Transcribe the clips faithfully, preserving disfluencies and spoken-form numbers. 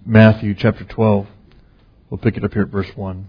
Matthew chapter twelve. We'll pick it up here at verse one.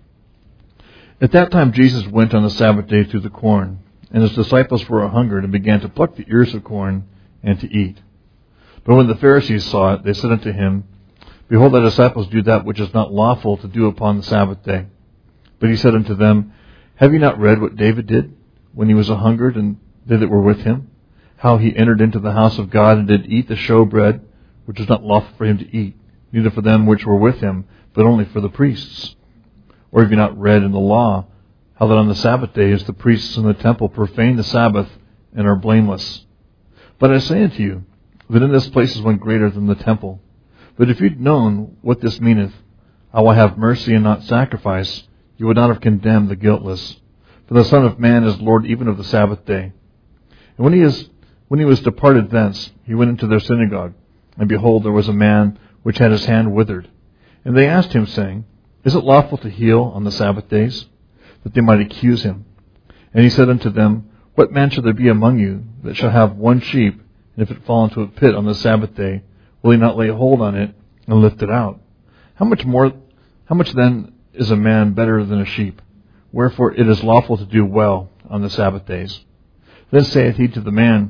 At that time Jesus went on the Sabbath day through the corn, and his disciples were a-hungered, and began to pluck the ears of corn and to eat. But when the Pharisees saw it, they said unto him, Behold, thy disciples do that which is not lawful to do upon the Sabbath day. But he said unto them, Have ye not read what David did, when he was a-hungered, and they that were with him? How he entered into the house of God, and did eat the showbread, which was not lawful for him to eat, neither for them which were with him, but only for the priests. Or have you not read in the law, how that on the Sabbath days the priests in the temple profane the Sabbath, and are blameless? But I say unto you, that in this place is one greater than the temple. But if you'd known what this meaneth, I will have mercy and not sacrifice, you would not have condemned the guiltless. For the Son of Man is Lord even of the Sabbath day. And when he is when he was departed thence, he went into their synagogue. And behold, there was a man which had his hand withered. And they asked him, saying, Is it lawful to heal on the Sabbath days? That they might accuse him. And he said unto them, What man shall there be among you that shall have one sheep, and if it fall into a pit on the Sabbath day, will he not lay hold on it and lift it out? How much more, how much then is a man better than a sheep? Wherefore it is lawful to do well on the Sabbath days. Then saith he to the man,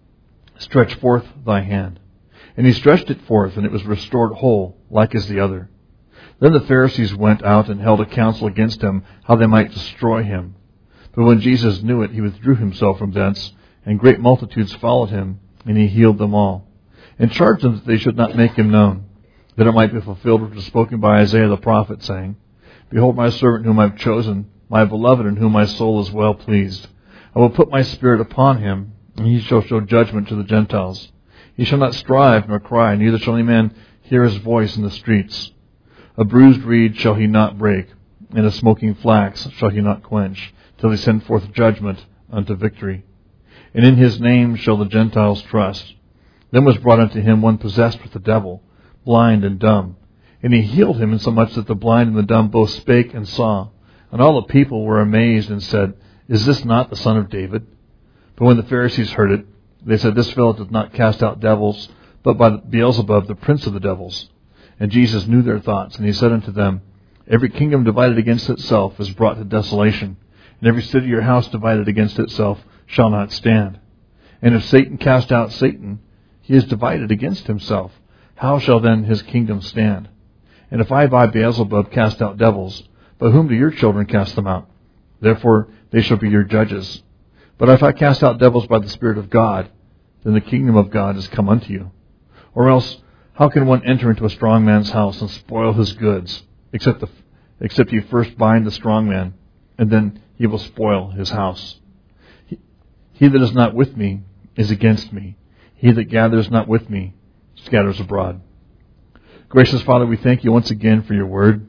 Stretch forth thy hand. And he stretched it forth, and it was restored whole, like as the other. Then the Pharisees went out and held a council against him, how they might destroy him. But when Jesus knew it, he withdrew himself from thence, and great multitudes followed him, and he healed them all, and charged them that they should not make him known, that it might be fulfilled which was spoken by Isaiah the prophet, saying, Behold my servant whom I have chosen, my beloved, in whom my soul is well pleased. I will put my spirit upon him, and he shall show judgment to the Gentiles. He shall not strive nor cry, neither shall any man hear his voice in the streets. A bruised reed shall he not break, and a smoking flax shall he not quench, till he send forth judgment unto victory. And in his name shall the Gentiles trust. Then was brought unto him one possessed with the devil, blind and dumb. And he healed him, insomuch that the blind and the dumb both spake and saw. And all the people were amazed, and said, Is this not the Son of David? But when the Pharisees heard it, they said, This fellow doth not cast out devils, but by Beelzebub, the prince of the devils. And Jesus knew their thoughts, and he said unto them, Every kingdom divided against itself is brought to desolation, and every city or house divided against itself shall not stand. And if Satan cast out Satan, he is divided against himself. How shall then his kingdom stand? And if I by Beelzebub cast out devils, by whom do your children cast them out? Therefore they shall be your judges. But if I cast out devils by the Spirit of God, then the kingdom of God is come unto you. Or else, how can one enter into a strong man's house and spoil his goods, except the, except he first bind the strong man, and then he will spoil his house? He, he that is not with me is against me. He that gathers not with me scatters abroad. Gracious Father, we thank you once again for your word.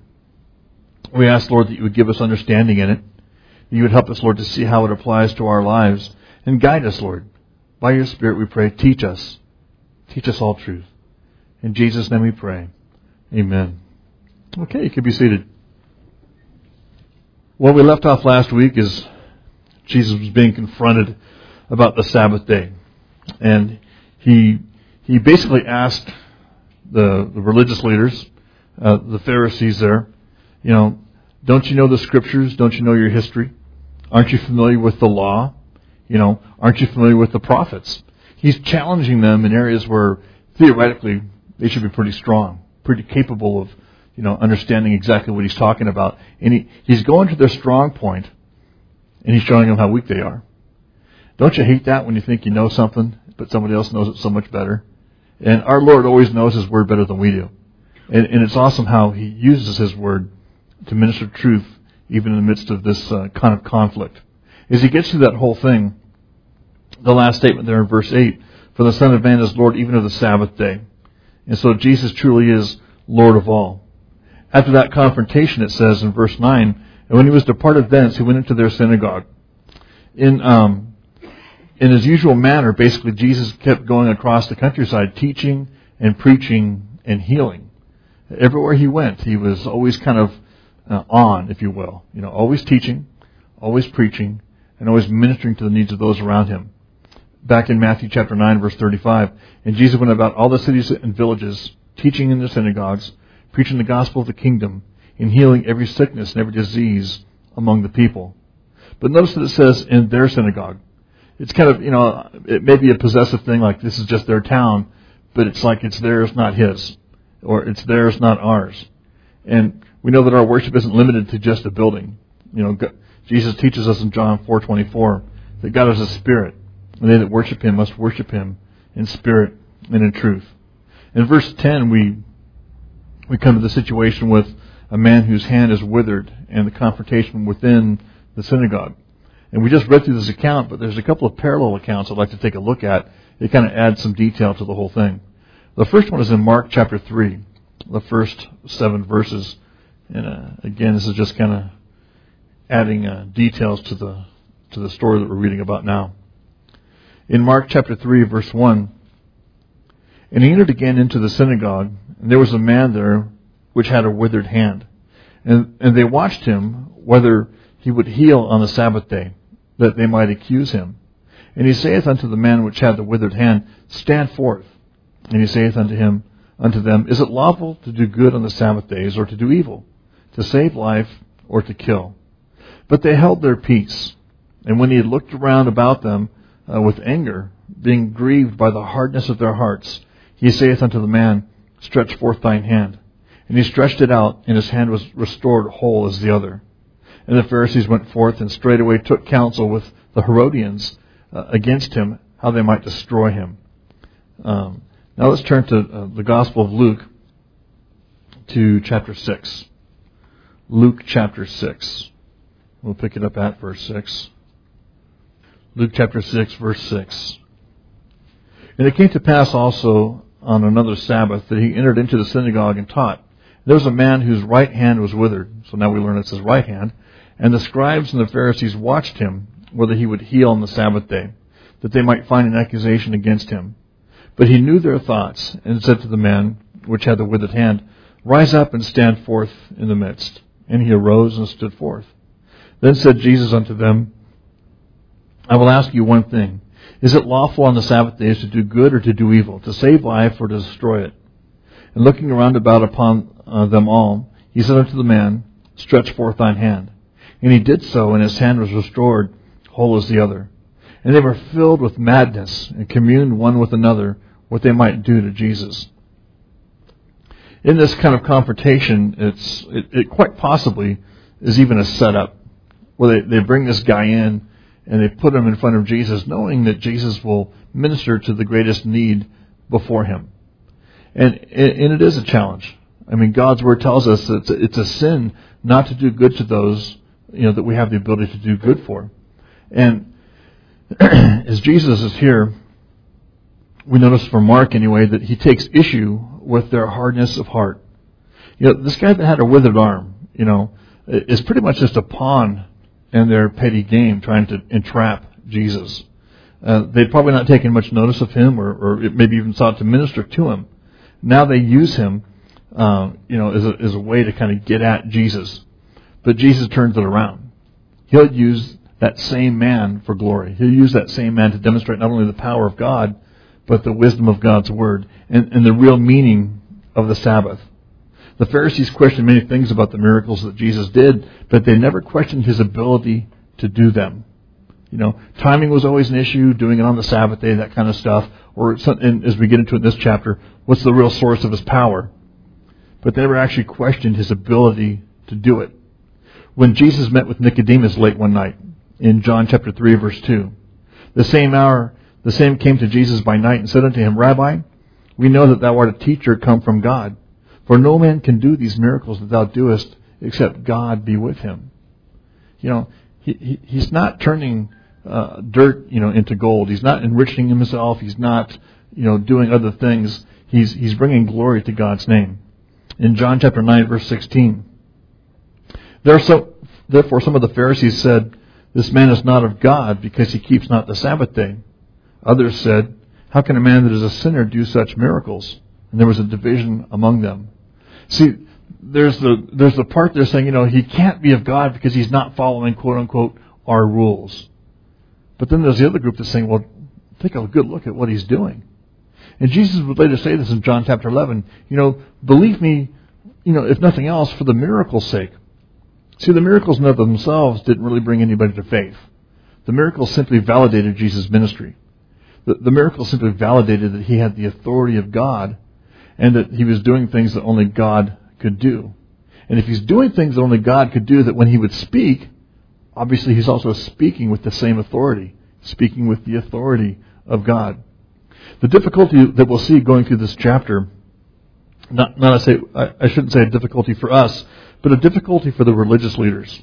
We ask, Lord, that you would give us understanding in it. That you would help us, Lord, to see how it applies to our lives. And guide us, Lord. By your Spirit, we pray, teach us. Teach us all truth. In Jesus' name we pray. Amen. Okay, you can be seated. What we left off last week is Jesus was being confronted about the Sabbath day. And he he basically asked the, the religious leaders, uh, the Pharisees there, you know, don't you know the Scriptures? Don't you know your history? Aren't you familiar with the law? You know, aren't you familiar with the prophets? He's challenging them in areas where theoretically they should be pretty strong, pretty capable of, you know, understanding exactly what he's talking about. And he, he's going to their strong point, and he's showing them how weak they are. Don't you hate that when you think you know something, but somebody else knows it so much better? And our Lord always knows His Word better than we do. And, and it's awesome how He uses His Word to minister truth, even in the midst of this uh, kind of conflict. As He gets through that whole thing, the last statement there in verse eight, For the Son of Man is Lord even of the Sabbath day. And so Jesus truly is Lord of all. After that confrontation, it says in verse nine, And when He was departed thence, He went into their synagogue. In um, in His usual manner, basically, Jesus kept going across the countryside, teaching and preaching and healing. Everywhere He went, He was always kind of uh, on, if you will. You know, always teaching, always preaching, and always ministering to the needs of those around Him. Back in Matthew chapter nine, verse thirty-five, And Jesus went about all the cities and villages, teaching in their synagogues, preaching the gospel of the kingdom, and healing every sickness and every disease among the people. But notice that it says in their synagogue. It's kind of, you know, it may be a possessive thing, like this is just their town, but it's like it's theirs, not his. Or it's theirs, not ours. And we know that our worship isn't limited to just a building. You know, Jesus teaches us in John four twenty-four that God is a spirit, and they that worship Him must worship Him in spirit and in truth. In verse ten, we we come to the situation with a man whose hand is withered and the confrontation within the synagogue. And we just read through this account, but there's a couple of parallel accounts I'd like to take a look at. It kind of adds some detail to the whole thing. The first one is in Mark chapter three, the first seven verses. And uh, again, this is just kind of adding uh, details to the to the story that we're reading about now. In Mark chapter three, verse one, and he entered again into the synagogue, and there was a man there which had a withered hand. And, and they watched him whether he would heal on the Sabbath day, that they might accuse him. And he saith unto the man which had the withered hand, Stand forth. And he saith unto him, unto them, Is it lawful to do good on the Sabbath days, or to do evil, to save life, or to kill? But they held their peace. And when he had looked around about them uh, with anger, being grieved by the hardness of their hearts, he saith unto the man, Stretch forth thine hand. And he stretched it out, and his hand was restored whole as the other. And the Pharisees went forth and straightway took counsel with the Herodians uh, against him, how they might destroy him. Um, now let's turn to uh, the Gospel of Luke, to chapter six. Luke chapter six. We'll pick it up at verse six. Luke chapter six, verse six. And it came to pass also on another Sabbath that he entered into the synagogue and taught. There was a man whose right hand was withered. So now we learn it's his right hand. And the scribes and the Pharisees watched him, whether he would heal on the Sabbath day, that they might find an accusation against him. But he knew their thoughts, and said to the man which had the withered hand, Rise up and stand forth in the midst. And he arose and stood forth. Then said Jesus unto them, I will ask you one thing. Is it lawful on the Sabbath days to do good or to do evil, to save life or to destroy it? And looking around about upon uh, them all, he said unto the man, Stretch forth thine hand. And he did so, and his hand was restored, whole as the other. And they were filled with madness, and communed one with another what they might do to Jesus. In this kind of confrontation, it's it, it quite possibly is even a setup, where they, they bring this guy in, and they put him in front of Jesus, knowing that Jesus will minister to the greatest need before him. And, and it is a challenge. I mean, God's Word tells us that it's a, it's a sin not to do good to those, you know, that we have the ability to do good for. And as Jesus is here, we notice from Mark anyway that he takes issue with their hardness of heart. You know, this guy that had a withered arm, you know, is pretty much just a pawn in their petty game trying to entrap Jesus. Uh, they'd probably not taken much notice of him, or, or maybe even sought to minister to him. Now they use him, uh, you know, as a, as a way to kind of get at Jesus. But Jesus turns it around. He'll use that same man for glory. He'll use that same man to demonstrate not only the power of God, but the wisdom of God's Word and, and the real meaning of the Sabbath. The Pharisees questioned many things about the miracles that Jesus did, but they never questioned his ability to do them. You know, timing was always an issue, doing it on the Sabbath day, that kind of stuff. Or and as we get into it in this chapter, what's the real source of his power? But they never actually questioned his ability to do it. When Jesus met with Nicodemus late one night, in John chapter three, verse two, the same hour, the same came to Jesus by night and said unto him, Rabbi, we know that thou art a teacher come from God. For no man can do these miracles that thou doest, except God be with him. You know, he, he he's not turning uh, dirt, you know, into gold. He's not enriching himself. He's not, you know, doing other things. He's he's bringing glory to God's name. In John chapter nine, verse sixteen, there are so therefore some of the Pharisees said, This man is not of God, because he keeps not the Sabbath day. Others said, How can a man that is a sinner do such miracles? And there was a division among them. See, there's the there's the part there saying, you know, he can't be of God because he's not following, quote unquote, our rules. But then there's the other group that's saying, well, take a good look at what he's doing. And Jesus would later say this in John chapter eleven, you know, believe me, you know, if nothing else, for the miracle's sake. See, the miracles in and of themselves didn't really bring anybody to faith. The miracles simply validated Jesus' ministry. The, the miracles simply validated that he had the authority of God and that he was doing things that only God could do. And if he's doing things that only God could do, that when he would speak, obviously he's also speaking with the same authority, speaking with the authority of God. The difficulty that we'll see going through this chapter, not, not I, say, I, I shouldn't say a difficulty for us, but a difficulty for the religious leaders,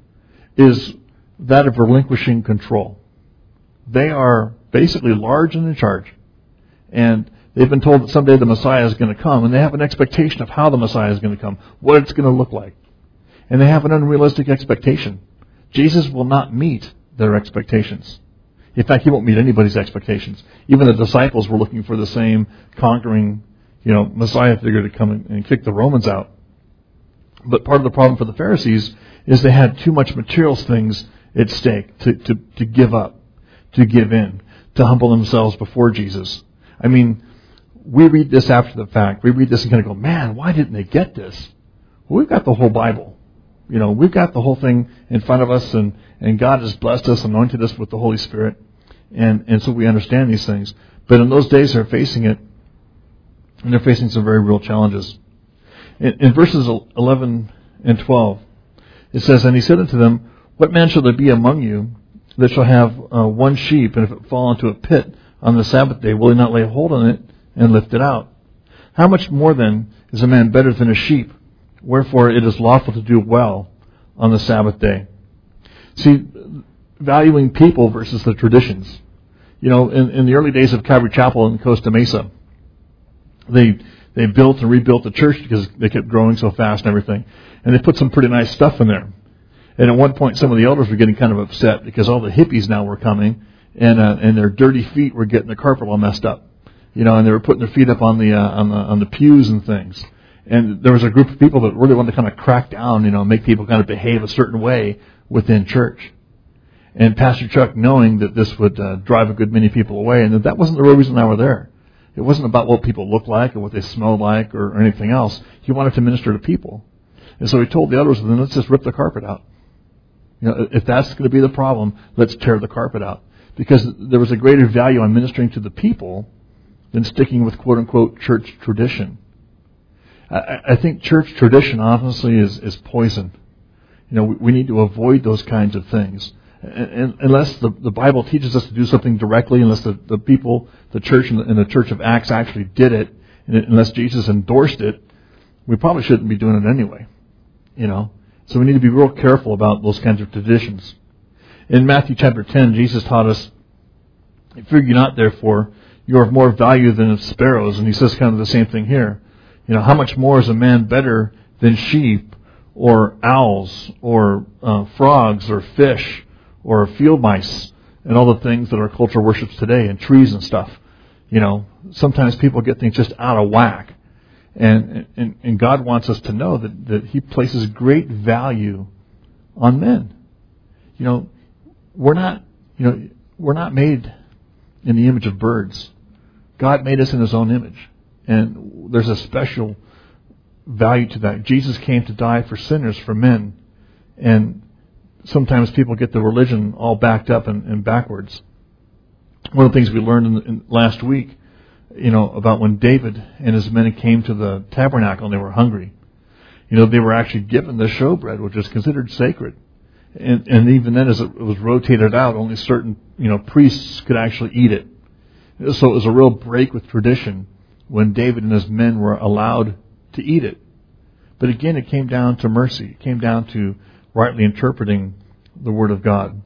is that of relinquishing control. They are basically large and in charge. And they've been told that someday the Messiah is going to come, and they have an expectation of how the Messiah is going to come, what it's going to look like. And they have an unrealistic expectation. Jesus will not meet their expectations. In fact, he won't meet anybody's expectations. Even the disciples were looking for the same conquering, you know, Messiah figure to come and kick the Romans out. But part of the problem for the Pharisees is they had too much material things at stake to, to, to give up, to give in, to humble themselves before Jesus. I mean, we read this after the fact. We read this and kind of go, man, why didn't they get this? Well, we've got the whole Bible. You know, we've got the whole thing in front of us, and, and God has blessed us, anointed us with the Holy Spirit. And, and so we understand these things. But in those days, they're facing it, and they're facing some very real challenges. In, in verses eleven and twelve, it says, "And he said unto them, What man shall there be among you that shall have uh, one sheep, and if it fall into a pit on the Sabbath day, will he not lay hold on it and lift it out? How much more then is a man better than a sheep? Wherefore it is lawful to do well on the Sabbath day." See, valuing people versus the traditions. You know, in, in the early days of Calvary Chapel in Costa Mesa, they they built and rebuilt the church because they kept growing so fast and everything. And they put some pretty nice stuff in there. And at one point, some of the elders were getting kind of upset because all the hippies now were coming, and uh, and their dirty feet were getting the carpet all messed up. You know, and they were putting their feet up on the uh, on the on the pews and things. And there was a group of people that really wanted to kind of crack down, you know, make people kind of behave a certain way within church. And Pastor Chuck, knowing that this would uh, drive a good many people away, and that that wasn't the real reason they were there. It wasn't about what people looked like or what they smelled like or, or anything else. He wanted to minister to people. And so he told the elders, then let's just rip the carpet out. You know, if that's going to be the problem, let's tear the carpet out. Because there was a greater value on ministering to the people than sticking with quote-unquote church tradition. I, I think church tradition, honestly, is, is poison. You know, we, we need to avoid those kinds of things. And, and unless the, the Bible teaches us to do something directly, unless the, the people, the church in the, in the Church of Acts actually did it, and it, unless Jesus endorsed it, we probably shouldn't be doing it anyway. You know, so we need to be real careful about those kinds of traditions. In Matthew chapter ten, Jesus taught us, "Fear ye not, therefore, you are of more value than sparrows." And he says kind of the same thing here. You know, how much more is a man better than sheep, or owls, or uh, frogs, or fish, or field mice, and all the things that our culture worships today, and trees and stuff. You know, sometimes people get things just out of whack. And, and and God wants us to know that, that He places great value on men. You know, we're not, you know, we're not made in the image of birds. God made us in His own image. And there's a special value to that. Jesus came to die for sinners, for men. And sometimes people get the religion all backed up and, and backwards. One of the things we learned in, in last week, you know, about when David and his men came to the tabernacle and they were hungry. You know, they were actually given the showbread, which is considered sacred. And, and even then, as it was rotated out, only certain, you know, priests could actually eat it. So it was a real break with tradition when David and his men were allowed to eat it. But again, it came down to mercy. It came down to rightly interpreting the Word of God.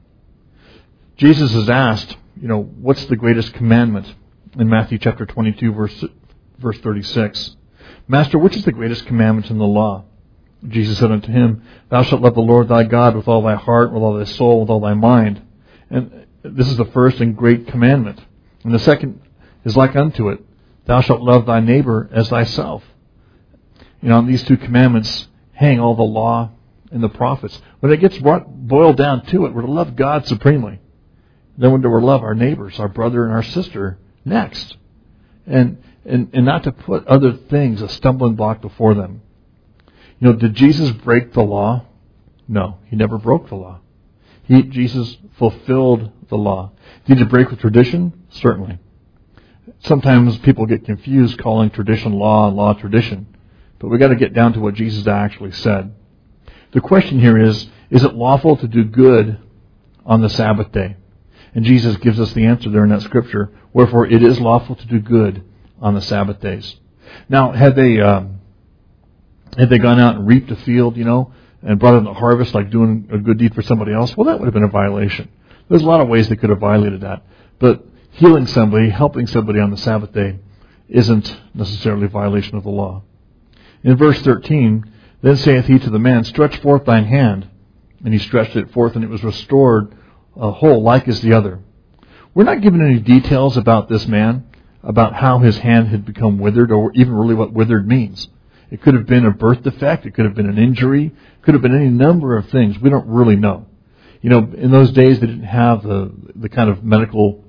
Jesus is asked, you know, what's the greatest commandment? In Matthew chapter twenty-two, verse verse thirty-six. "Master, which is the greatest commandment in the law?" Jesus said unto him, "Thou shalt love the Lord thy God with all thy heart, with all thy soul, with all thy mind." And this is the first and great commandment. And the second is like unto it. "Thou shalt love thy neighbor as thyself." You know, on these two commandments hang all the law and the prophets. When it gets brought, boiled down to it, we're to love God supremely. Then we're to love our neighbors, our brother and our sister, next. and, and, and not to put other things, a stumbling block before them. You know, did Jesus break the law? No, he never broke the law. He, Jesus fulfilled the law. Did he break with tradition? Certainly. Sometimes people get confused calling tradition law and law tradition. But we've got to get down to what Jesus actually said. The question here is, is it lawful to do good on the Sabbath day? And Jesus gives us the answer there in that scripture. Wherefore, it is lawful to do good on the Sabbath days. Now, had they um, had they gone out and reaped a field, you know, and brought in the harvest like doing a good deed for somebody else, well, that would have been a violation. There's a lot of ways they could have violated that. But healing somebody, helping somebody on the Sabbath day, isn't necessarily a violation of the law. In verse thirteen, then saith he to the man, stretch forth thine hand. And he stretched it forth, and it was restored uh, whole, like as the other. We're not given any details about this man, about how his hand had become withered, or even really what withered means. It could have been a birth defect. It could have been an injury. It could have been any number of things. We don't really know. You know, in those days, they didn't have the the kind of medical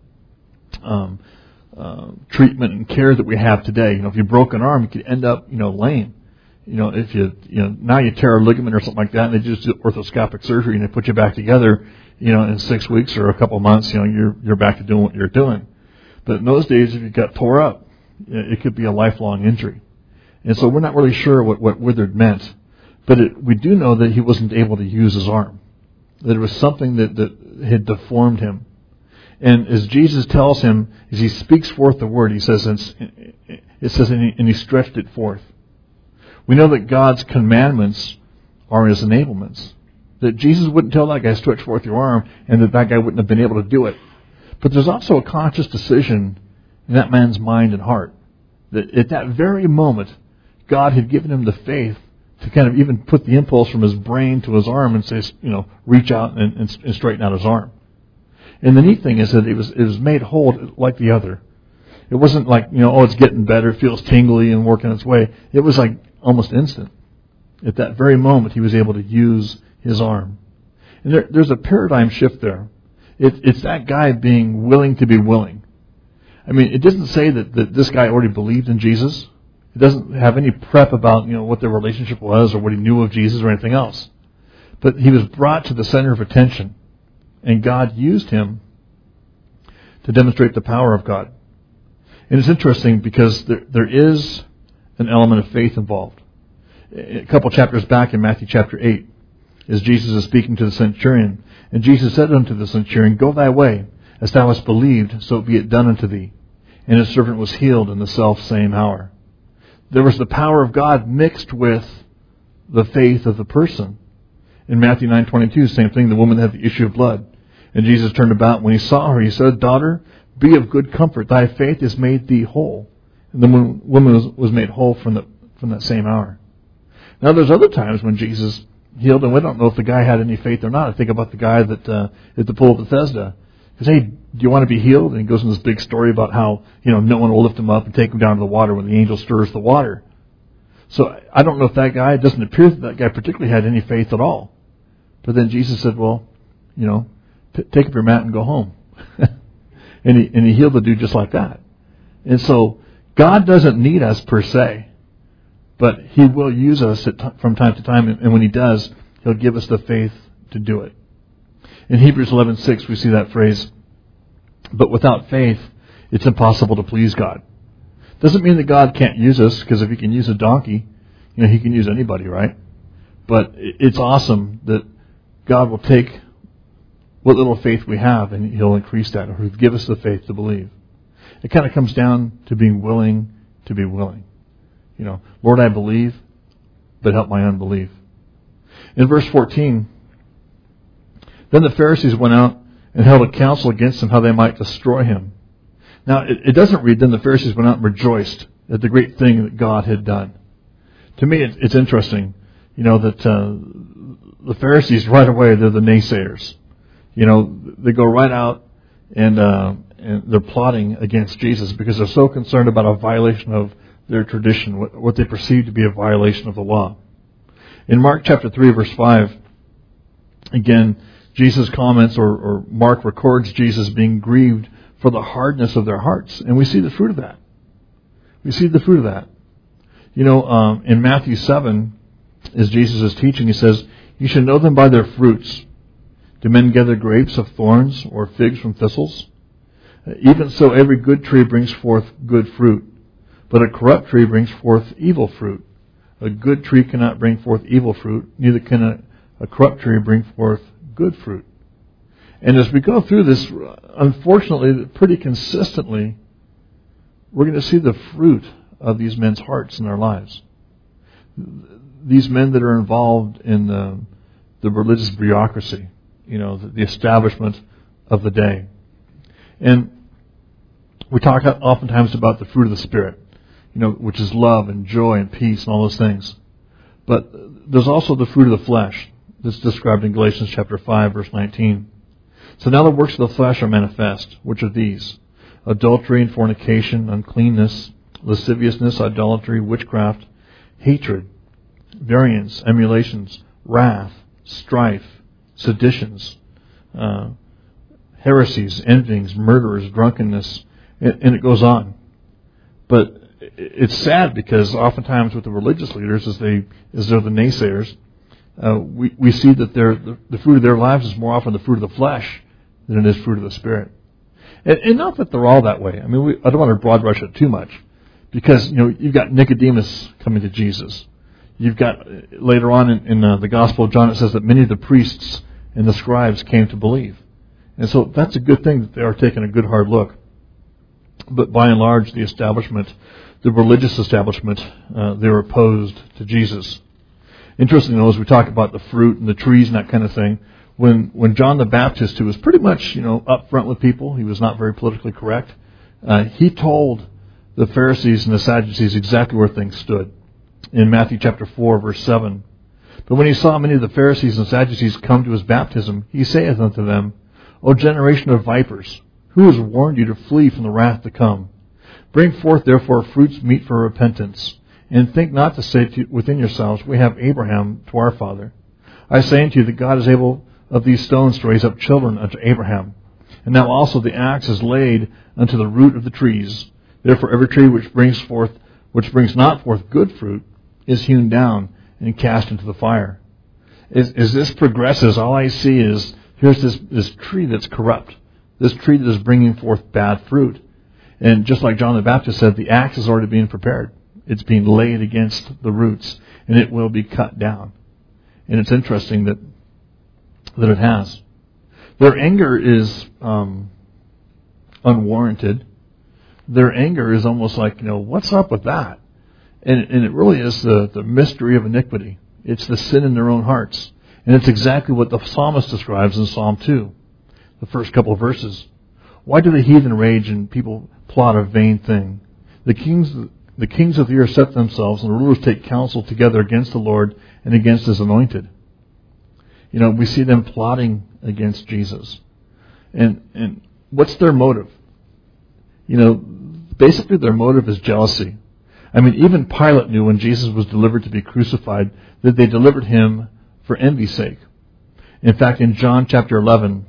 um, uh, treatment and care that we have today. You know, if you broke an arm, you could end up, you know, lame. You know, if you, you know, now you tear a ligament or something like that, and they just do orthoscopic surgery and they put you back together, you know, in six weeks or a couple of months, you know, you're you're back to doing what you're doing. But in those days, if you got tore up, it could be a lifelong injury. And so we're not really sure what, what withered meant. But it, we do know that he wasn't able to use his arm. That it was something that, that had deformed him. And as Jesus tells him, as he speaks forth the word, he says, it says, and he, and he stretched it forth. We know that God's commandments are his enablements. That Jesus wouldn't tell that guy, stretch forth your arm, and that that guy wouldn't have been able to do it. But there's also a conscious decision in that man's mind and heart. That at that very moment, God had given him the faith to kind of even put the impulse from his brain to his arm and say, you know, reach out and, and, and straighten out his arm. And the neat thing is that it was it was made whole like the other. It wasn't like, you know, oh, it's getting better, it feels tingly and working its way. It was like almost instant. At that very moment, he was able to use his arm. And there, there's a paradigm shift there. It, it's that guy being willing to be willing. I mean, it doesn't say that, that this guy already believed in Jesus. It doesn't have any prep about, you know, what their relationship was or what he knew of Jesus or anything else. But he was brought to the center of attention, and God used him to demonstrate the power of God. And it's interesting because there, there is an element of faith involved. A couple chapters back in Matthew chapter eight, as Jesus is speaking to the centurion, and Jesus said unto the centurion, go thy way, as thou hast believed, so be it done unto thee. And his servant was healed in the self same hour. There was the power of God mixed with the faith of the person. In Matthew nine twenty-two, same thing, the woman had the issue of blood. And Jesus turned about. When he saw her, he said, daughter, be of good comfort. Thy faith has made thee whole. And the woman was, was made whole from, the, from that same hour. Now, there's other times when Jesus healed, and we don't know if the guy had any faith or not. I think about the guy that uh, at the pool of Bethesda. He says, hey, do you want to be healed? And he goes into this big story about how, you know, no one will lift him up and take him down to the water when the angel stirs the water. So I don't know if that guy, it doesn't appear that that guy particularly had any faith at all. But then Jesus said, well, you know, t- take up your mat and go home. and he and he healed the dude just like that. And so God doesn't need us per se, but he will use us at t- from time to time. And when he does, he'll give us the faith to do it. In Hebrews eleven six, we see that phrase, but without faith, it's impossible to please God. Doesn't mean that God can't use us, because if he can use a donkey, you know, he can use anybody, right? But it's awesome that God will take what little faith we have and he'll increase that, or he'll give us the faith to believe. It kind of comes down to being willing to be willing. You know, Lord, I believe, but help my unbelief. In verse fourteen, then the Pharisees went out and held a council against him how they might destroy him. Now, it, it doesn't read, then the Pharisees went out and rejoiced at the great thing that God had done. To me, it, it's interesting, you know, that uh, the Pharisees right away, they're the naysayers. You know, they go right out and, uh, and they're plotting against Jesus because they're so concerned about a violation of their tradition, what, what they perceive to be a violation of the law. In Mark chapter three, verse five, again, Jesus comments, or, or Mark records Jesus being grieved for the hardness of their hearts. And we see the fruit of that. We see the fruit of that. You know, um, in Matthew seven, as Jesus is teaching, he says, "You should know them by their fruits. Do men gather grapes of thorns or figs from thistles? Even so, every good tree brings forth good fruit, but a corrupt tree brings forth evil fruit. A good tree cannot bring forth evil fruit, neither can a, a corrupt tree bring forth good fruit." And as we go through this, unfortunately, pretty consistently, we're going to see the fruit of these men's hearts in their lives. These men that are involved in the, the religious bureaucracy, you know, the, the establishment of the day. And we talk oftentimes about the fruit of the Spirit, you know, which is love and joy and peace and all those things. But there's also the fruit of the flesh that's described in Galatians chapter five, verse nineteen. So now the works of the flesh are manifest, which are these: adultery and fornication, uncleanness, lasciviousness, idolatry, witchcraft, hatred, variance, emulations, wrath, strife, seditions, uh, heresies, envyings, murderers, drunkenness, and, and it goes on. But it's sad because oftentimes with the religious leaders, as they as they're the naysayers, uh, we we see that their the, the fruit of their lives is more often the fruit of the flesh than it is fruit of the Spirit. And, and not that they're all that way. I mean, we, I don't want to broad brush it too much, because you know you've got Nicodemus coming to Jesus. You've got later on in, in uh, the Gospel of John, it says that many of the priests and the scribes came to believe, and so that's a good thing that they are taking a good hard look. But by and large, the establishment, the religious establishment, uh, they were opposed to Jesus. Interestingly, though, as we talk about the fruit and the trees and that kind of thing, when when John the Baptist, who was pretty much you know upfront with people, he was not very politically correct. Uh, he told the Pharisees and the Sadducees exactly where things stood in Matthew chapter four, verse seven. "But when he saw many of the Pharisees and Sadducees come to his baptism, he saith unto them, O generation of vipers, who has warned you to flee from the wrath to come? Bring forth therefore fruits meet for repentance, and think not to say to, within yourselves, We have Abraham to our father. I say unto you that God is able of these stones to raise up children unto Abraham. And now also the axe is laid unto the root of the trees. Therefore every tree which brings forth, which brings not forth good fruit, is hewn down and cast into the fire." As, as this progresses, all I see is here's this, this tree that's corrupt, this tree that is bringing forth bad fruit. And just like John the Baptist said, the axe is already being prepared. It's being laid against the roots, and it will be cut down. And it's interesting that that it has. Their anger is um, unwarranted. Their anger is almost like, you know, what's up with that? And, and it really is the, the mystery of iniquity. It's the sin in their own hearts. And it's exactly what the psalmist describes in Psalm two, the first couple of verses. "Why do the heathen rage and people plot a vain thing? The kings, the kings of the earth set themselves, and the rulers take counsel together against the Lord and against his anointed." You know, we see them plotting against Jesus. And and what's their motive? You know, basically their motive is jealousy. I mean, even Pilate knew when Jesus was delivered to be crucified that they delivered him for envy's sake. In fact, in John chapter eleven,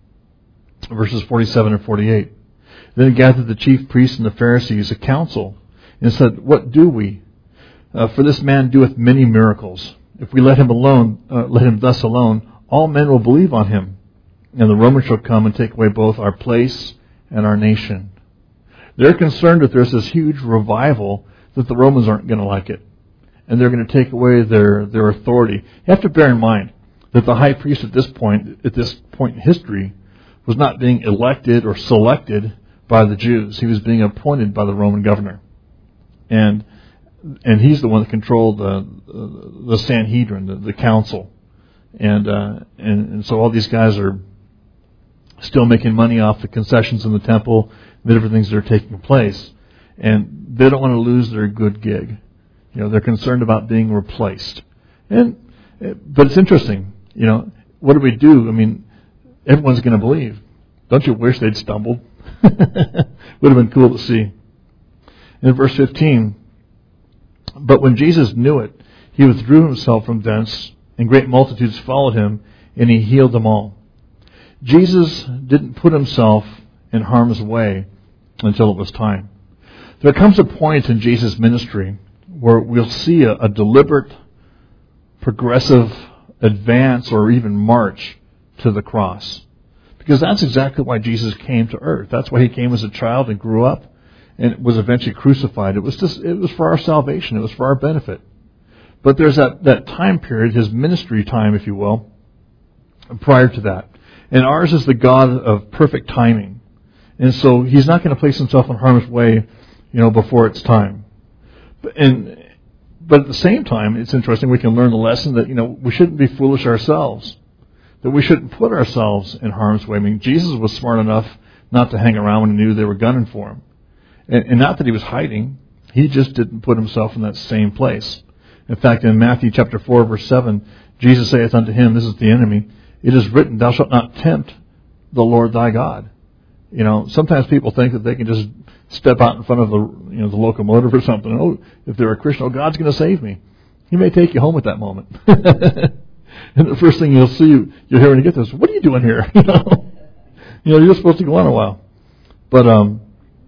verses forty-seven and forty-eight, "Then gathered the chief priests and the Pharisees a council, and said, What do we? Uh, for this man doeth many miracles. If we let him alone, uh, let him thus alone, all men will believe on him. And the Romans shall come and take away both our place and our nation." They're concerned that there's this huge revival that the Romans aren't going to like it. And they're going to take away their, their authority. You have to bear in mind that the high priest at this point, at this point in history, was not being elected or selected by the Jews. He was being appointed by the Roman governor. And and he's the one that controlled the the Sanhedrin, the, the council. And, uh, and and so all these guys are still making money off the concessions in the temple, the different things that are taking place. And they don't want to lose their good gig. You know, they're concerned about being replaced. And but it's interesting, you know, what do we do? I mean, everyone's going to believe. Don't you wish they'd stumbled? Would have been cool to see. In verse fifteen, "But when Jesus knew it, he withdrew himself from thence, and great multitudes followed him, and he healed them all." Jesus didn't put himself in harm's way until it was time. There comes a point in Jesus' ministry where we'll see a, a deliberate, progressive advance or even march to the cross. Because that's exactly why Jesus came to earth. That's why he came as a child and grew up and was eventually crucified. It was just, it was for our salvation. It was for our benefit. But there's that, that time period, his ministry time, if you will, prior to that. And ours is the God of perfect timing. And so he's not going to place himself in harm's way, you know, before it's time. But, and, but at the same time, it's interesting, we can learn the lesson that, you know, we shouldn't be foolish ourselves. That we shouldn't put ourselves in harm's way. I mean, Jesus was smart enough not to hang around when he knew they were gunning for him. And, and not that he was hiding. He just didn't put himself in that same place. In fact, in Matthew chapter four, verse seven, Jesus saith unto him, this is the enemy, it is written, thou shalt not tempt the Lord thy God. You know, sometimes people think that they can just step out in front of the, you know, the locomotive or something. Oh, if they're a Christian, oh, God's going to save me. He may take you home at that moment. And the first thing you'll see, you'll hear when you get this, what are you doing here? You know, you know, you're supposed to go on a while. But um,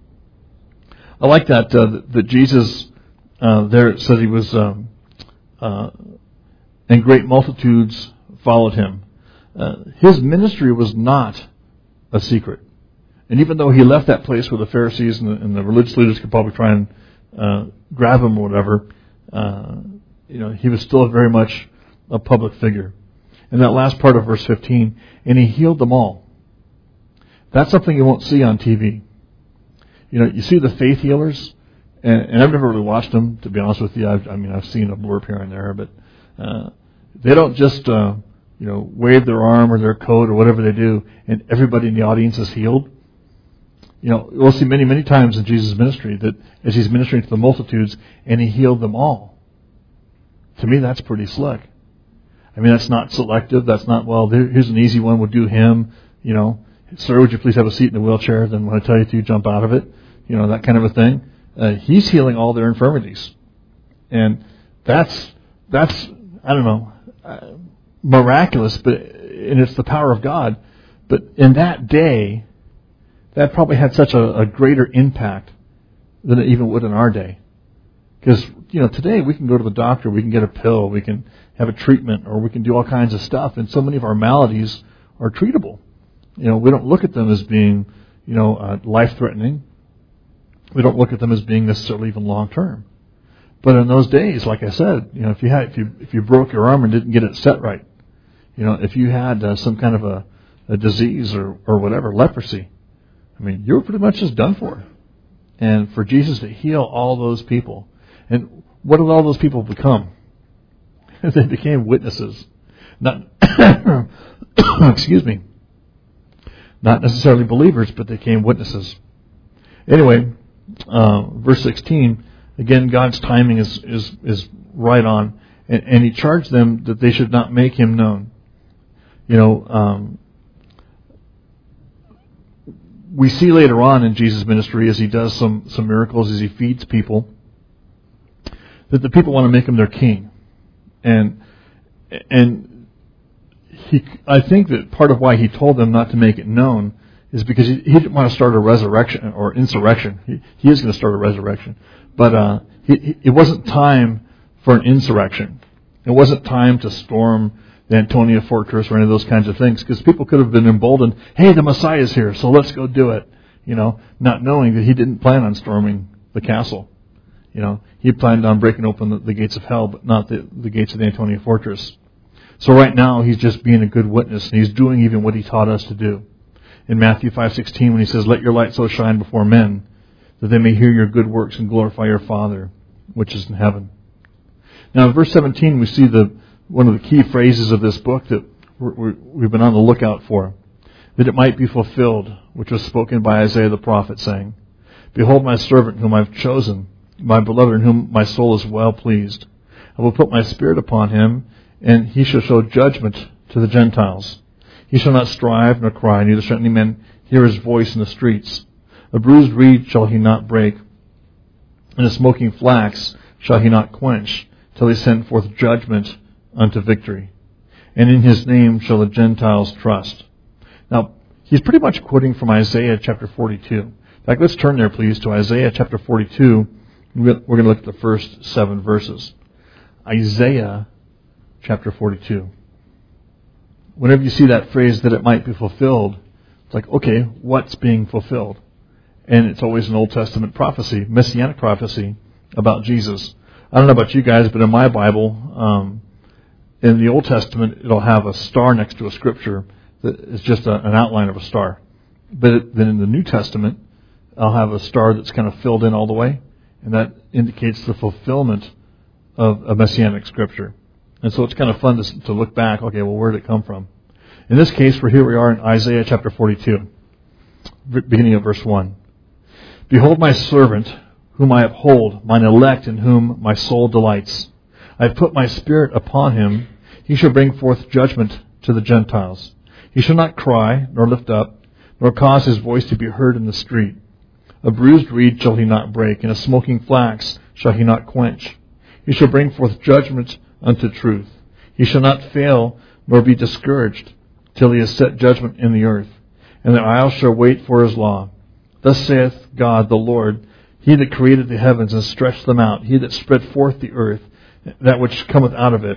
I like that uh, that Jesus uh, there said he was, um, uh, and great multitudes followed him. Uh, his ministry was not a secret. And even though he left that place where the Pharisees and the, and the religious leaders could probably try and uh, grab him or whatever, uh, you know, he was still very much a public figure. And that last part of verse fifteen, and he healed them all. That's something you won't see on T V. You know, you see the faith healers, and, and I've never really watched them, to be honest with you. I've, I mean, I've seen a blurb here and there, but uh, they don't just, uh, you know, wave their arm or their coat or whatever they do, and everybody in the audience is healed. You know, we'll see many, many times in Jesus' ministry that as he's ministering to the multitudes, and he healed them all. To me, that's pretty slick. I mean, that's not selective. That's not, well, here's an easy one. We'll do him. You know, sir, would you please have a seat in the wheelchair? Then when I tell you to, jump out of it. You know, that kind of a thing. Uh, he's healing all their infirmities. And that's, that's I don't know, uh, miraculous, but and it's the power of God. But in that day, that probably had such a, a greater impact than it even would in our day. Because, you know, today we can go to the doctor, we can get a pill, we can have a treatment, or we can do all kinds of stuff, and so many of our maladies are treatable. You know, we don't look at them as being, you know, uh, life-threatening. We don't look at them as being necessarily even long-term. But in those days, like I said, you know, if you had, if you if you broke your arm and didn't get it set right, you know, if you had uh, some kind of a, a disease or or whatever, leprosy, I mean, you were pretty much just done for. And for Jesus to heal all those people, and what did all those people become? They became witnesses. Not, excuse me, not necessarily believers, but they became witnesses. Anyway, uh, verse sixteen, again, God's timing is, is, is right on. And, and he charged them that they should not make him known. You know, um, we see later on in Jesus' ministry, as he does some, some miracles, as he feeds people, that the people want to make him their king. And and he, I think that part of why he told them not to make it known is because he, he didn't want to start a resurrection or insurrection. He, he is going to start a resurrection. But uh, he, he, it wasn't time for an insurrection. It wasn't time to storm the Antonia Fortress or any of those kinds of things, because people could have been emboldened, hey, the Messiah is here, so let's go do it. You know, not knowing that he didn't plan on storming the castle. You know, he planned on breaking open the, the gates of hell, but not the, the gates of the Antonia Fortress. So right now, he's just being a good witness, and he's doing even what he taught us to do. In Matthew five sixteen, when he says, let your light so shine before men, that they may hear your good works and glorify your Father, which is in heaven. Now, in verse seventeen, we see the one of the key phrases of this book that we're, we've been on the lookout for, that it might be fulfilled, which was spoken by Isaiah the prophet, saying, behold my servant whom I've chosen, my beloved in whom my soul is well pleased. I will put my spirit upon him, and he shall show judgment to the Gentiles. He shall not strive nor cry, neither shall any man hear his voice in the streets. A bruised reed shall he not break, and a smoking flax shall he not quench, till he send forth judgment unto victory. And in his name shall the Gentiles trust. Now, he's pretty much quoting from Isaiah chapter forty-two. In fact, let's turn there, please, to Isaiah chapter forty-two. We're going to look at the first seven verses. Isaiah chapter forty-two. Whenever you see that phrase, that it might be fulfilled, it's like, okay, what's being fulfilled? And it's always an Old Testament prophecy, messianic prophecy about Jesus. I don't know about you guys, but in my Bible, um, in the Old Testament, it'll have a star next to a scripture that is just a, an outline of a star. But it, then in the New Testament, I'll have a star that's kind of filled in all the way, and that indicates the fulfillment of a messianic scripture. And so it's kind of fun to, to look back, okay, well, where did it come from? In this case, we're here we are in Isaiah chapter forty-two, beginning of verse one. Behold my servant, whom I uphold, mine elect, in whom my soul delights. I have put my spirit upon him. He shall bring forth judgment to the Gentiles. He shall not cry, nor lift up, nor cause his voice to be heard in the street. A bruised reed shall he not break, and a smoking flax shall he not quench. He shall bring forth judgment unto truth. He shall not fail, nor be discouraged, till he has set judgment in the earth. And the isles shall wait for his law. Thus saith God the Lord, He that created the heavens and stretched them out, He that spread forth the earth, that which cometh out of it,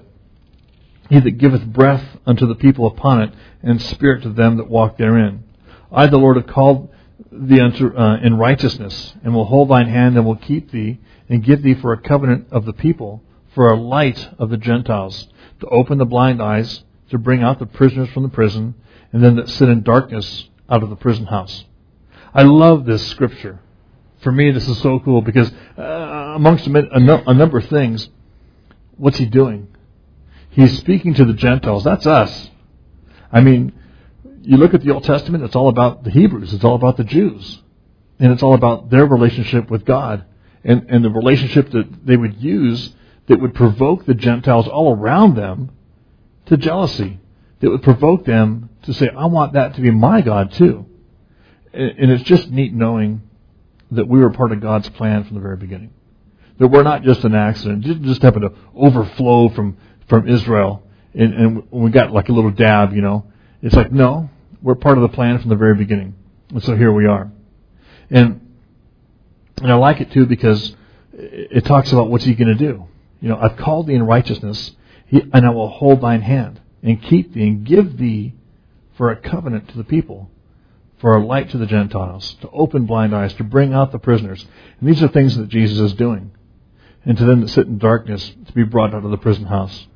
He that giveth breath unto the people upon it, and spirit to them that walk therein. I, the Lord, have called thee unto uh, in righteousness, and will hold thine hand, and will keep thee, and give thee for a covenant of the people, for a light of the Gentiles, to open the blind eyes, to bring out the prisoners from the prison, and them that sit in darkness out of the prison house. I love this scripture. For me, this is so cool because uh, amongst a, no, a number of things, what's he doing? He's speaking to the Gentiles. That's us. I mean, you look at the Old Testament, it's all about the Hebrews. It's all about the Jews. And it's all about their relationship with God. And, and the relationship that they would use that would provoke the Gentiles all around them to jealousy. That would provoke them to say, I want that to be my God too. And it's just neat knowing that we were part of God's plan from the very beginning. That we're not just an accident. It didn't just happen to overflow from, from Israel and, and we got like a little dab, you know. It's like, no, we're part of the plan from the very beginning. And so here we are. And, and I like it too because it talks about what's he going to do. You know, I've called thee in righteousness, and I will hold thine hand and keep thee and give thee for a covenant to the people, for a light to the Gentiles, to open blind eyes, to bring out the prisoners. And these are things that Jesus is doing. And to them that sit in darkness, to be brought out of the prison house.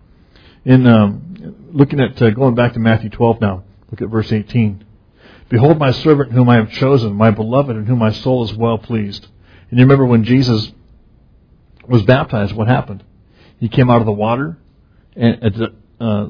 In um, looking at, uh, going back to Matthew twelve now, look at verse eighteen. Behold my servant whom I have chosen, my beloved, in whom my soul is well pleased. And you remember when Jesus was baptized, what happened? He came out of the water, and uh,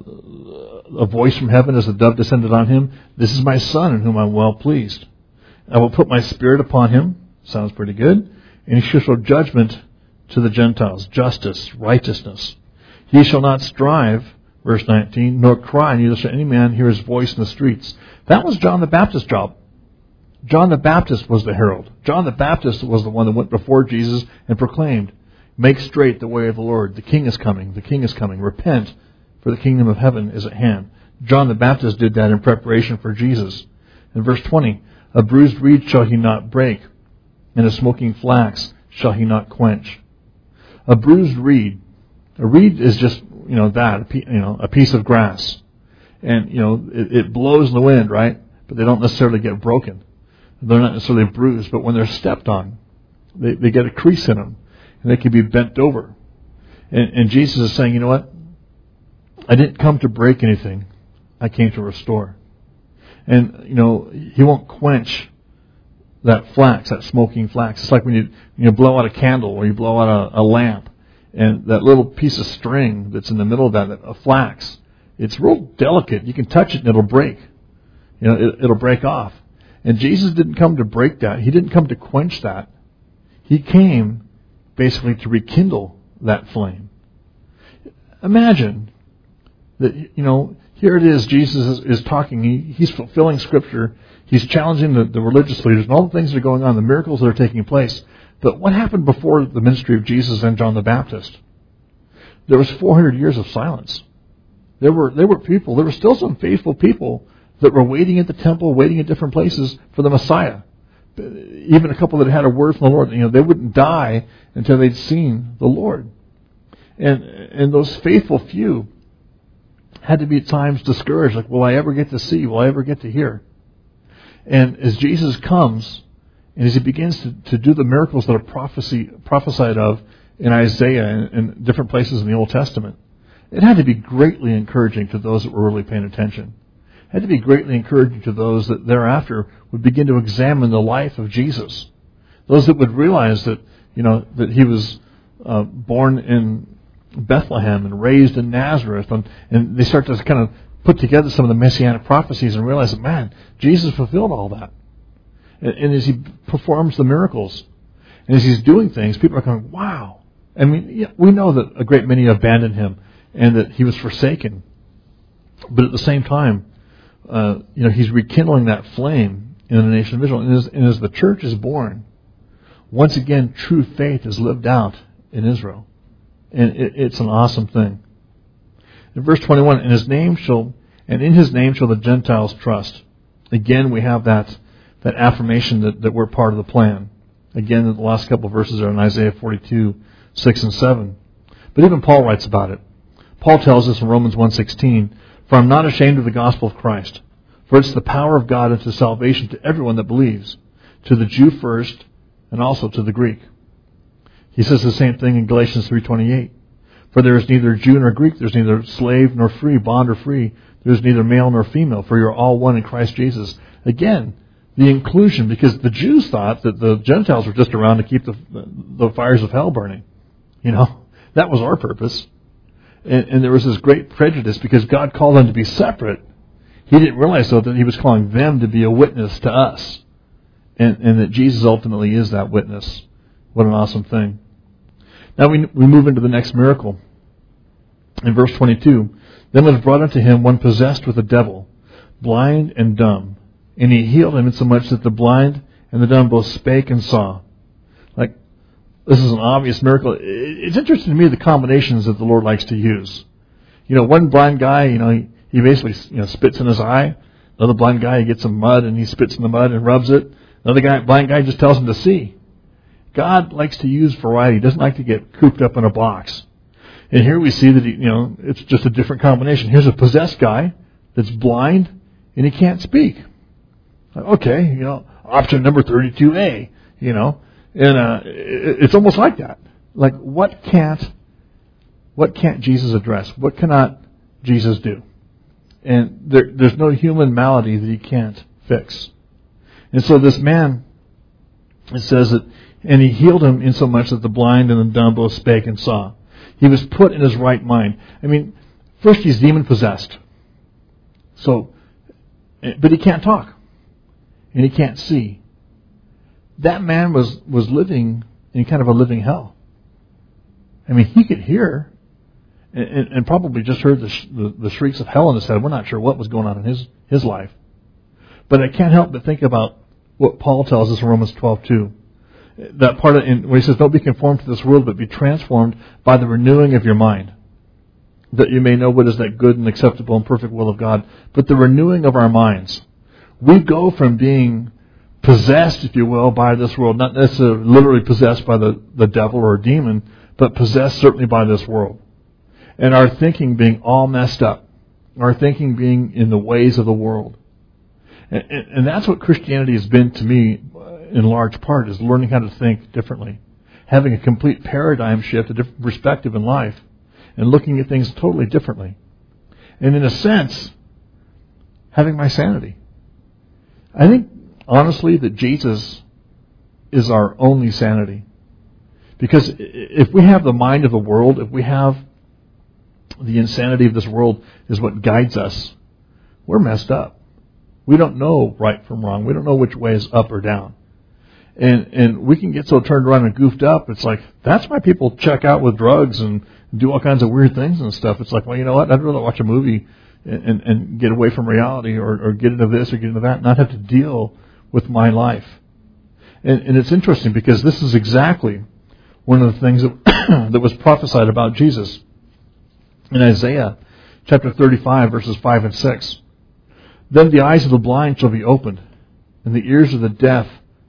a voice from heaven as a dove descended on him. This is my son in whom I am well pleased. I will put my spirit upon him. Sounds pretty good. And he shall show judgment to the Gentiles, justice, righteousness. He shall not strive, verse nineteen, nor cry, neither shall any man hear his voice in the streets. That was John the Baptist's job. John the Baptist was the herald. John the Baptist was the one that went before Jesus and proclaimed, make straight the way of the Lord. The King is coming. The King is coming. Repent, for the kingdom of heaven is at hand. John the Baptist did that in preparation for Jesus. In verse twenty, a bruised reed shall he not break, and a smoking flax shall he not quench. A bruised reed. A reed is just, you know, that, you know, a piece of grass. And, you know, it, it blows in the wind, right? But they don't necessarily get broken. They're not necessarily bruised, but when they're stepped on, they, they get a crease in them, and they can be bent over. And, and Jesus is saying, you know what? I didn't come to break anything. I came to restore. And, you know, he won't quench that flax, that smoking flax. It's like when you, you blow out a candle or you blow out a, a lamp, and that little piece of string that's in the middle of that, a flax, it's real delicate. You can touch it and it'll break. You know, it, it'll break off. And Jesus didn't come to break that. He didn't come to quench that. He came basically to rekindle that flame. Imagine that, you know, here it is, Jesus is, is talking, he, he's fulfilling Scripture, he's challenging the, the religious leaders and all the things that are going on, the miracles that are taking place. But what happened before the ministry of Jesus and John the Baptist? There was four hundred years of silence. There were, there were people, there were still some faithful people that were waiting at the temple, waiting at different places for the Messiah. even a couple that had a word from the Lord, you know, they wouldn't die until they'd seen the Lord. And and those faithful few had to be at times discouraged, like, will I ever get to see? Will I ever get to hear? And as Jesus comes, and as he begins to, to do the miracles that are prophecy, prophesied of in Isaiah and, and different places in the Old Testament, it had to be greatly encouraging to those that were really paying attention. It had to be greatly encouraging to those that thereafter would begin to examine the life of Jesus. Those that would realize that, you know, that he was uh, born in Bethlehem and raised in Nazareth, and, and they start to kind of put together some of the messianic prophecies and realize that, man, Jesus fulfilled all that. And, and as he performs the miracles, and as he's doing things, people are going, wow. I mean, yeah, we know that a great many abandoned him and that he was forsaken. But at the same time, uh, you know, he's rekindling that flame in the nation of Israel. And as, and as the church is born, once again, true faith is lived out in Israel. And it, it's an awesome thing. In verse twenty-one, and his name shall, and in his name shall the Gentiles trust. Again, we have that that affirmation that, that we're part of the plan. Again, the last couple of verses are in Isaiah forty-two, six and seven. But even Paul writes about it. Paul tells us in Romans one sixteen, for I'm not ashamed of the gospel of Christ, for it's the power of God unto salvation to everyone that believes, to the Jew first, and also to the Greek. He says the same thing in Galatians three twenty-eight. For there is neither Jew nor Greek, there is neither slave nor free, bond or free, there is neither male nor female, for you are all one in Christ Jesus. Again, the inclusion, because the Jews thought that the Gentiles were just around to keep the, the fires of hell burning. You know, that was our purpose. And, and there was this great prejudice because God called them to be separate. He didn't realize, though, that he was calling them to be a witness to us. And, and that Jesus ultimately is that witness. What an awesome thing. Now we we move into the next miracle. In verse twenty-two, then was brought unto him one possessed with a devil, blind and dumb. And he healed him insomuch that the blind and the dumb both spake and saw. Like, this is an obvious miracle. It's interesting to me the combinations that the Lord likes to use. You know, one blind guy, you know, he, he basically you know spits in his eye. Another blind guy, he gets some mud and he spits in the mud and rubs it. Another guy, blind guy, just tells him to see. God likes to use variety. He doesn't like to get cooped up in a box. And here we see that he, you know it's just a different combination. Here's a possessed guy that's blind and he can't speak. Okay, you know, option number thirty-two A. You know, and uh, it, it's almost like that. Like what can't, what can't Jesus address? What cannot Jesus do? And there, there's no human malady that he can't fix. And so this man, it says that. And he healed him insomuch that the blind and the dumb both spake and saw. He was put in his right mind. I mean, first he's demon-possessed. So, but he can't talk. And he can't see. That man was, was living in kind of a living hell. I mean, he could hear and, and, and probably just heard the, sh- the, the shrieks of hell in his head. We're not sure what was going on in his, his life. But I can't help but think about what Paul tells us in Romans twelve two. That part of, in, where he says, don't be conformed to this world, but be transformed by the renewing of your mind, that you may know what is that good and acceptable and perfect will of God. But the renewing of our minds. We go from being possessed, if you will, by this world, not necessarily literally possessed by the, the devil or a demon, but possessed certainly by this world. And our thinking being all messed up. Our thinking being in the ways of the world. And, and, and that's what Christianity has been to me in large part, is learning how to think differently. Having a complete paradigm shift, a different perspective in life, and looking at things totally differently. And in a sense, having my sanity. I think, honestly, that Jesus is our only sanity. Because if we have the mind of the world, if we have the insanity of this world is what guides us, we're messed up. We don't know right from wrong. We don't know which way is up or down. And and we can get so turned around and goofed up. It's like, that's why people check out with drugs and do all kinds of weird things and stuff. It's like, well, you know what? I'd rather watch a movie and, and, and get away from reality or, or get into this or get into that and not have to deal with my life. And, and it's interesting because this is exactly one of the things that, that was prophesied about Jesus in Isaiah chapter thirty-five, verses five and six. Then the eyes of the blind shall be opened, and the ears of the deaf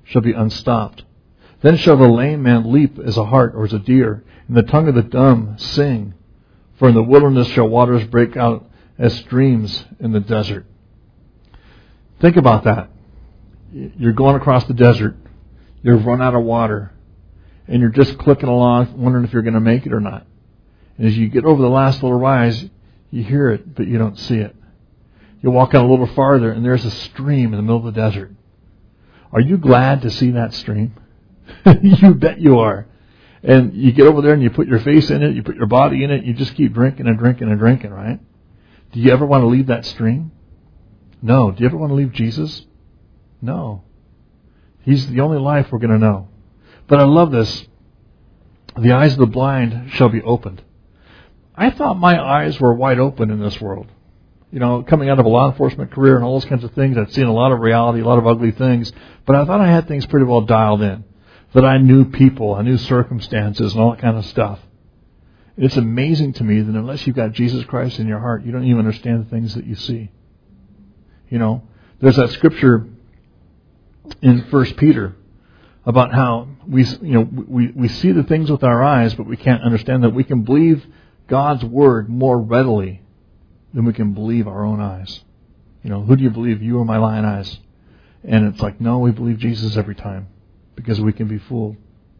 shall be unstopped. Then shall the lame man leap as a hart or as a deer, and the tongue of the dumb sing. For in the wilderness shall waters break out as streams in the desert. Think about that. You're going across the desert. You've run out of water. And you're just clicking along, wondering if you're going to make it or not. And as you get over the last little rise, you hear it, but you don't see it. You walk out a little farther, and there's a stream in the middle of the desert. Are you glad to see that stream? You bet you are. And you get over there and you put your face in it, you put your body in it, you just keep drinking and drinking and drinking, right? Do you ever want to leave that stream? No. Do you ever want to leave Jesus? No. He's the only life we're going to know. But I love this. The eyes of the blind shall be opened. I thought my eyes were wide open in this world. You know, coming out of a law enforcement career and all those kinds of things, I'd seen a lot of reality, a lot of ugly things, but I thought I had things pretty well dialed in. That I knew people, I knew circumstances and all that kind of stuff. It's amazing to me that unless you've got Jesus Christ in your heart, you don't even understand the things that you see. You know, there's that scripture in First Peter about how we, you know, we, we see the things with our eyes, but we can't understand that we can believe God's word more readily than we can believe our own eyes. You know, who do you believe, you or my lying eyes? And it's like, no, we believe Jesus every time because we can be fooled.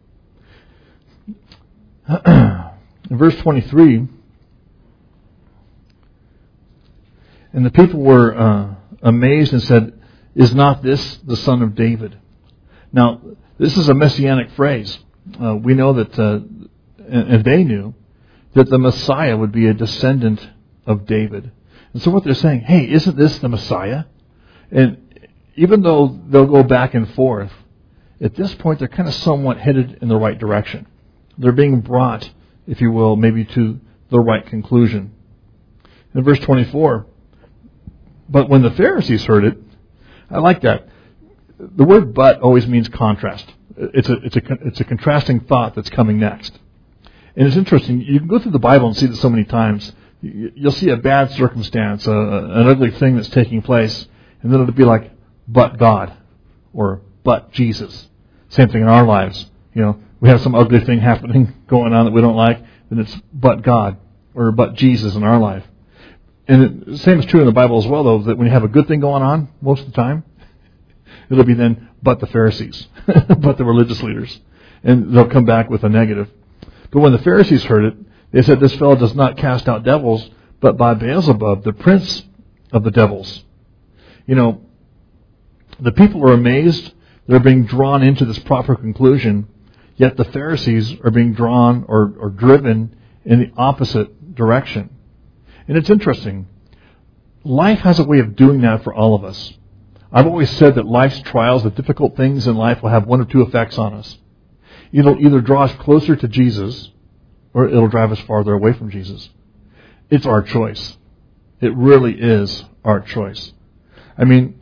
In verse twenty-three, and the people were uh, amazed and said, is not this the son of David? Now, this is a messianic phrase. Uh, we know that, uh, and, and they knew, that the Messiah would be a descendant of David. And so what they're saying, hey, isn't this the Messiah? And even though they'll go back and forth, at this point they're kind of somewhat headed in the right direction. They're being brought, if you will, maybe to the right conclusion. In verse twenty-four, but when the Pharisees heard it, I like that. The word but always means contrast. It's a, it's a, it's a contrasting thought that's coming next. And it's interesting. You can go through the Bible and see this so many times. You'll see a bad circumstance, a, an ugly thing that's taking place, and then it'll be like, but God, or but Jesus. Same thing in our lives. You know, we have some ugly thing happening, going on that we don't like, then it's but God, or but Jesus in our life. And the same is true in the Bible as well, though, that when you have a good thing going on, most of the time, it'll be then, but the Pharisees, but the religious leaders. And they'll come back with a negative. But when the Pharisees heard it, they said, this fellow does not cast out devils, but by Beelzebub, the prince of the devils. You know, the people are amazed. They're being drawn into this proper conclusion, yet the Pharisees are being drawn or, or driven in the opposite direction. And it's interesting. Life has a way of doing that for all of us. I've always said that life's trials, the difficult things in life, will have one or two effects on us. It'll either draw us closer to Jesus, or it'll drive us farther away from Jesus. It's our choice. It really is our choice. I mean,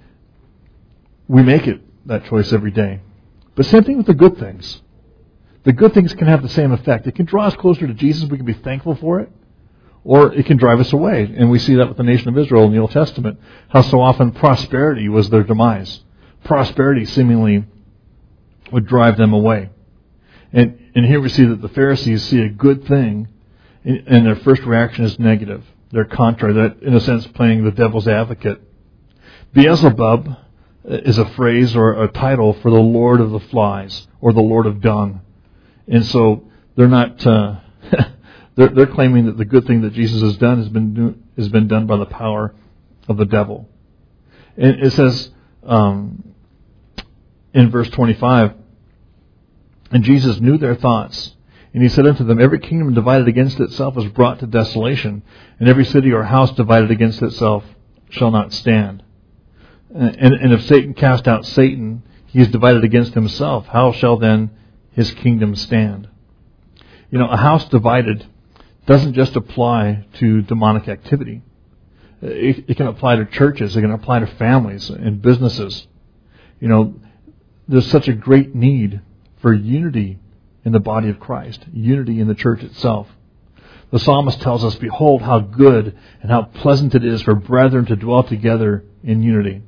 we make it that choice every day. But same thing with the good things. The good things can have the same effect. It can draw us closer to Jesus. We can be thankful for it. Or it can drive us away. And we see that with the nation of Israel in the Old Testament. How so often prosperity was their demise. Prosperity seemingly would drive them away. And, and here we see that the Pharisees see a good thing, and, and their first reaction is negative. They're contrary. They're, in a sense, playing the devil's advocate. Beelzebub is a phrase or a title for the Lord of the Flies, or the Lord of Dung. And so they're not... Uh, They're, they're claiming that the good thing that Jesus has done has been do, has been done by the power of the devil. And it says um, in verse twenty-five, and Jesus knew their thoughts, and he said unto them, every kingdom divided against itself is brought to desolation, and every city or house divided against itself shall not stand. And, and if Satan cast out Satan, he is divided against himself. How shall then his kingdom stand? You know, a house divided doesn't just apply to demonic activity. It, it can apply to churches. It can apply to families and businesses. You know, there's such a great need for unity in the body of Christ, unity in the church itself. The psalmist tells us, behold how good and how pleasant it is for brethren to dwell together in unity.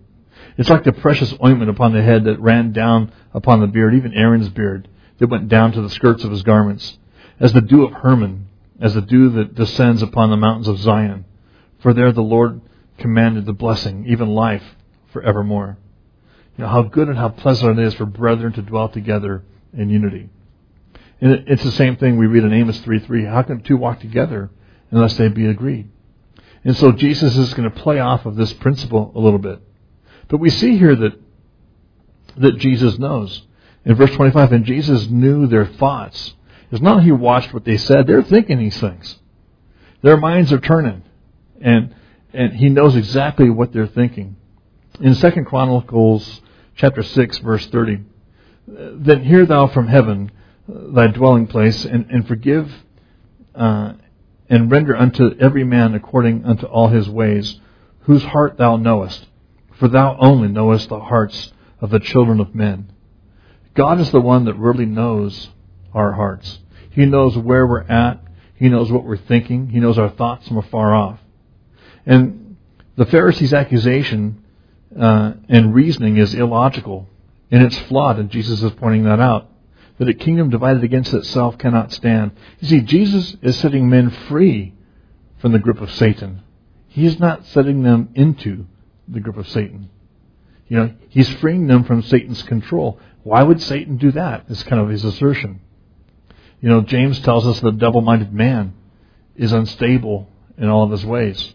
It's like the precious ointment upon the head that ran down upon the beard, even Aaron's beard, that went down to the skirts of his garments, as the dew of Hermon, as the dew that descends upon the mountains of Zion. For there the Lord commanded the blessing, even life, forevermore. You know, how good and how pleasant it is for brethren to dwell together in unity. And it's the same thing we read in Amos three three. How can two walk together unless they be agreed? And so Jesus is going to play off of this principle a little bit. But we see here that that Jesus knows. In verse twenty-five, and Jesus knew their thoughts. It's not he watched what they said. They're thinking these things. Their minds are turning. And and he knows exactly what they're thinking. In Second Chronicles chapter six, verse thirty, then hear thou from heaven thy dwelling place, and, and forgive uh, and render unto every man according unto all his ways, whose heart thou knowest. For thou only knowest the hearts of the children of men. God is the one that really knows our hearts. He knows where we're at. He knows what we're thinking. He knows our thoughts from afar off. And the Pharisees' accusation uh, and reasoning is illogical, and it's flawed, and Jesus is pointing that out. That a kingdom divided against itself cannot stand. You see, Jesus is setting men free from the grip of Satan. He is not setting them into the grip of Satan. You know, he's freeing them from Satan's control. Why would Satan do that? It's kind of his assertion. You know, James tells us the double-minded man is unstable in all of his ways.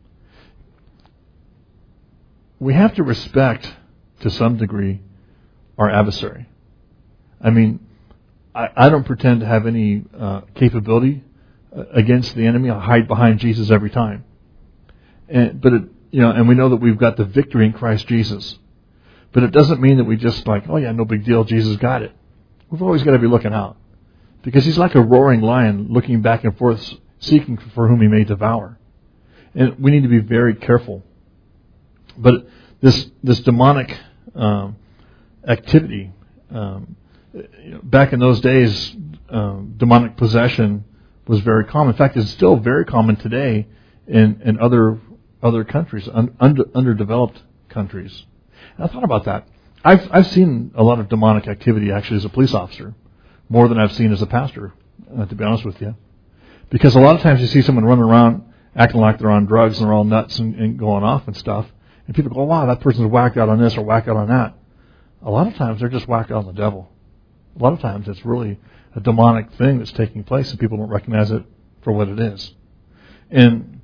We have to respect, to some degree, our adversary. I mean, I, I don't pretend to have any uh, capability against the enemy. I hide behind Jesus every time. And, but it, you know, and we know that we've got the victory in Christ Jesus. But it doesn't mean that we just like, oh yeah, no big deal, Jesus got it. We've always got to be looking out. Because he's like a roaring lion looking back and forth, seeking for whom he may devour. And we need to be very careful. But this this demonic um, activity, um, you know, back in those days, um, demonic possession was very common. In fact, it's still very common today in, in other other countries, un, under, underdeveloped countries. And I thought about that. I've I've seen a lot of demonic activity actually as a police officer, more than I've seen as a pastor, uh, to be honest with you. Because a lot of times you see someone running around acting like they're on drugs and they're all nuts and, and going off and stuff, and people go, wow, that person's whacked out on this or whacked out on that. A lot of times they're just whacked out on the devil. A lot of times it's really a demonic thing that's taking place and people don't recognize it for what it is. And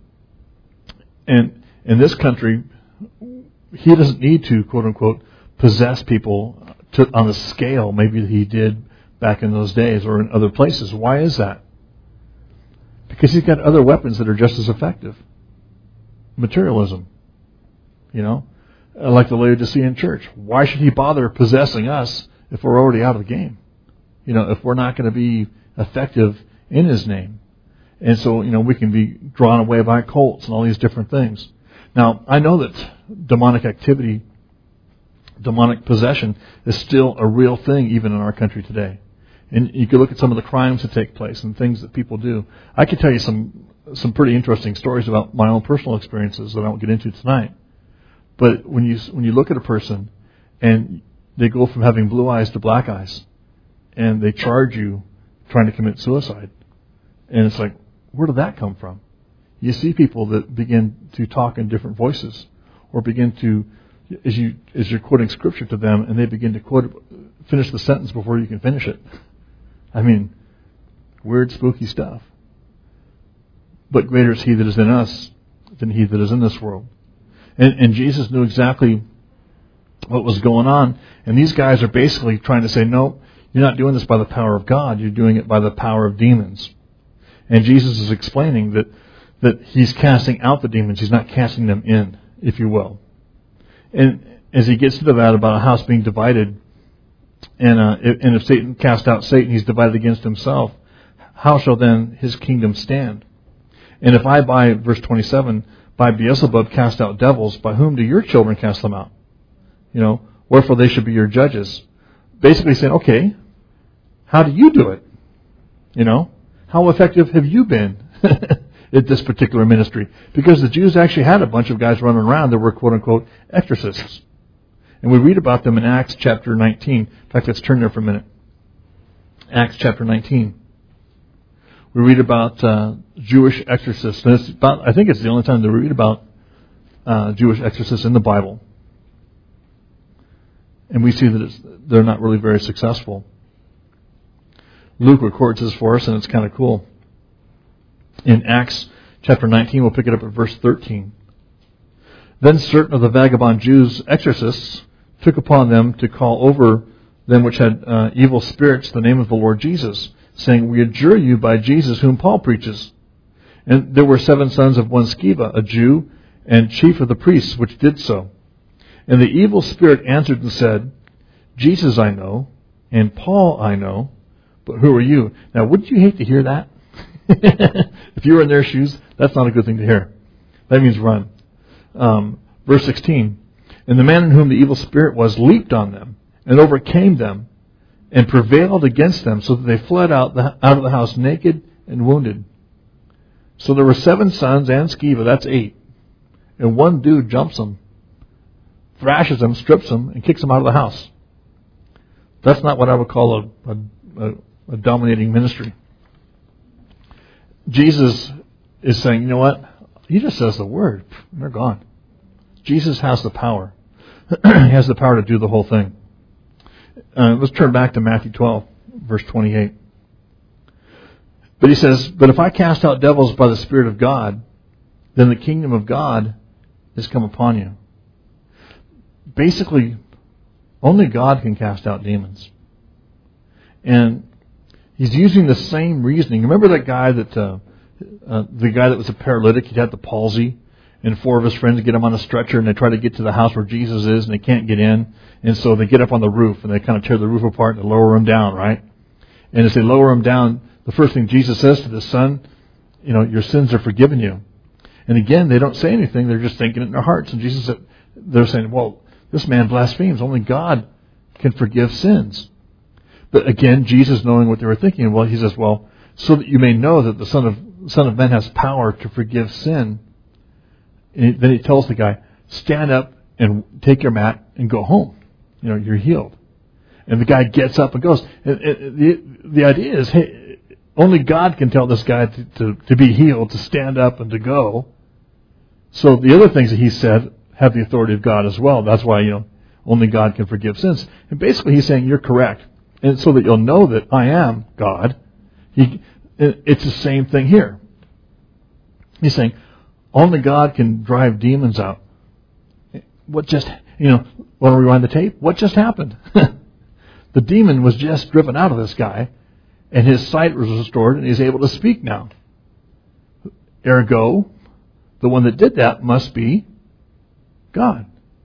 and in this country, he doesn't need to, quote unquote, possess people to, on the scale maybe that he did back in those days or in other places. Why is that? Because he's got other weapons that are just as effective. Materialism. You know, like the Laodicean church. Why should he bother possessing us if we're already out of the game? You know, if we're not going to be effective in his name. And so, you know, we can be drawn away by cults and all these different things. Now, I know that demonic activity, demonic possession is still a real thing even in our country today. And you can look at some of the crimes that take place and things that people do. I could tell you some some pretty interesting stories about my own personal experiences that I won't get into tonight. But when you when you look at a person and they go from having blue eyes to black eyes, and they charge you trying to commit suicide, and it's like, where did that come from? You see people that begin to talk in different voices, or begin to, as you as you're quoting scripture to them, and they begin to quote, finish the sentence before you can finish it. I mean, weird, spooky stuff. But greater is he that is in us than he that is in this world. And, and Jesus knew exactly what was going on. And these guys are basically trying to say, no, you're not doing this by the power of God. You're doing it by the power of demons. And Jesus is explaining that, that he's casting out the demons. He's not casting them in, if you will. And as he gets into that about a house being divided, and, uh, if, and if Satan cast out Satan, he's divided against himself. How shall then his kingdom stand? And if I, by verse twenty-seven, by Beelzebub cast out devils, by whom do your children cast them out? You know, wherefore they should be your judges. Basically saying, okay, how do you do it? You know, how effective have you been at this particular ministry? Because the Jews actually had a bunch of guys running around that were quote unquote exorcists. And we read about them in Acts chapter nineteen. In fact, let's turn there for a minute. Acts chapter nineteen. We read about uh, Jewish exorcists. And it's about, I think it's the only time that we read about uh, Jewish exorcists in the Bible. And we see that it's, they're not really very successful. Luke records this for us, and it's kind of cool. In Acts chapter nineteen, we'll pick it up at verse thirteen. Then certain of the vagabond Jews, exorcists, took upon them to call over them which had uh, evil spirits the name of the Lord Jesus, saying, We adjure you by Jesus whom Paul preaches. And there were seven sons of one Sceva, a Jew, and chief of the priests, which did so. And the evil spirit answered and said, Jesus I know, and Paul I know, but who are you? Now, wouldn't you hate to hear that? If you were in their shoes, that's not a good thing to hear. That means run. Um, verse sixteen. And the man in whom the evil spirit was leaped on them, and overcame them, and prevailed against them, so that they fled out, the, out of the house naked and wounded. So there were seven sons and Sceva, that's eight. And one dude jumps them, thrashes them, strips them, and kicks them out of the house. That's not what I would call a, a, a, a dominating ministry. Jesus is saying, you know what? He just says the word, and they're gone. Jesus has the power. He has the power to do the whole thing. Uh, let's turn back to Matthew twelve, verse twenty-eight. But he says, But if I cast out devils by the Spirit of God, then the kingdom of God is come upon you. Basically, only God can cast out demons. And he's using the same reasoning. Remember that guy that, uh, uh, the guy that was a paralytic, he had the palsy, and four of his friends get him on a stretcher, and they try to get to the house where Jesus is, and they can't get in. And so they get up on the roof, and they kind of tear the roof apart and lower him down, right? And as they lower him down, the first thing Jesus says to the son, you know, your sins are forgiven you. And again, they don't say anything. They're just thinking it in their hearts. And Jesus, they're saying, well, this man blasphemes. Only God can forgive sins. But again, Jesus, knowing what they were thinking, well, he says, well, so that you may know that the Son of Son of Man has power to forgive sin. And then he tells the guy, stand up and take your mat and go home. You know, you're healed. And the guy gets up and goes. And, and the, the idea is, hey, only God can tell this guy to, to, to be healed, to stand up and to go. So the other things that he said have the authority of God as well. That's why, you know, only God can forgive sins. And basically he's saying, you're correct. And so that you'll know that I am God. He, it's the same thing here. He's saying, only God can drive demons out. What just, you know, want to rewind the tape? What just happened? The demon was just driven out of this guy, and his sight was restored, and he's able to speak now. Ergo, the one that did that must be God.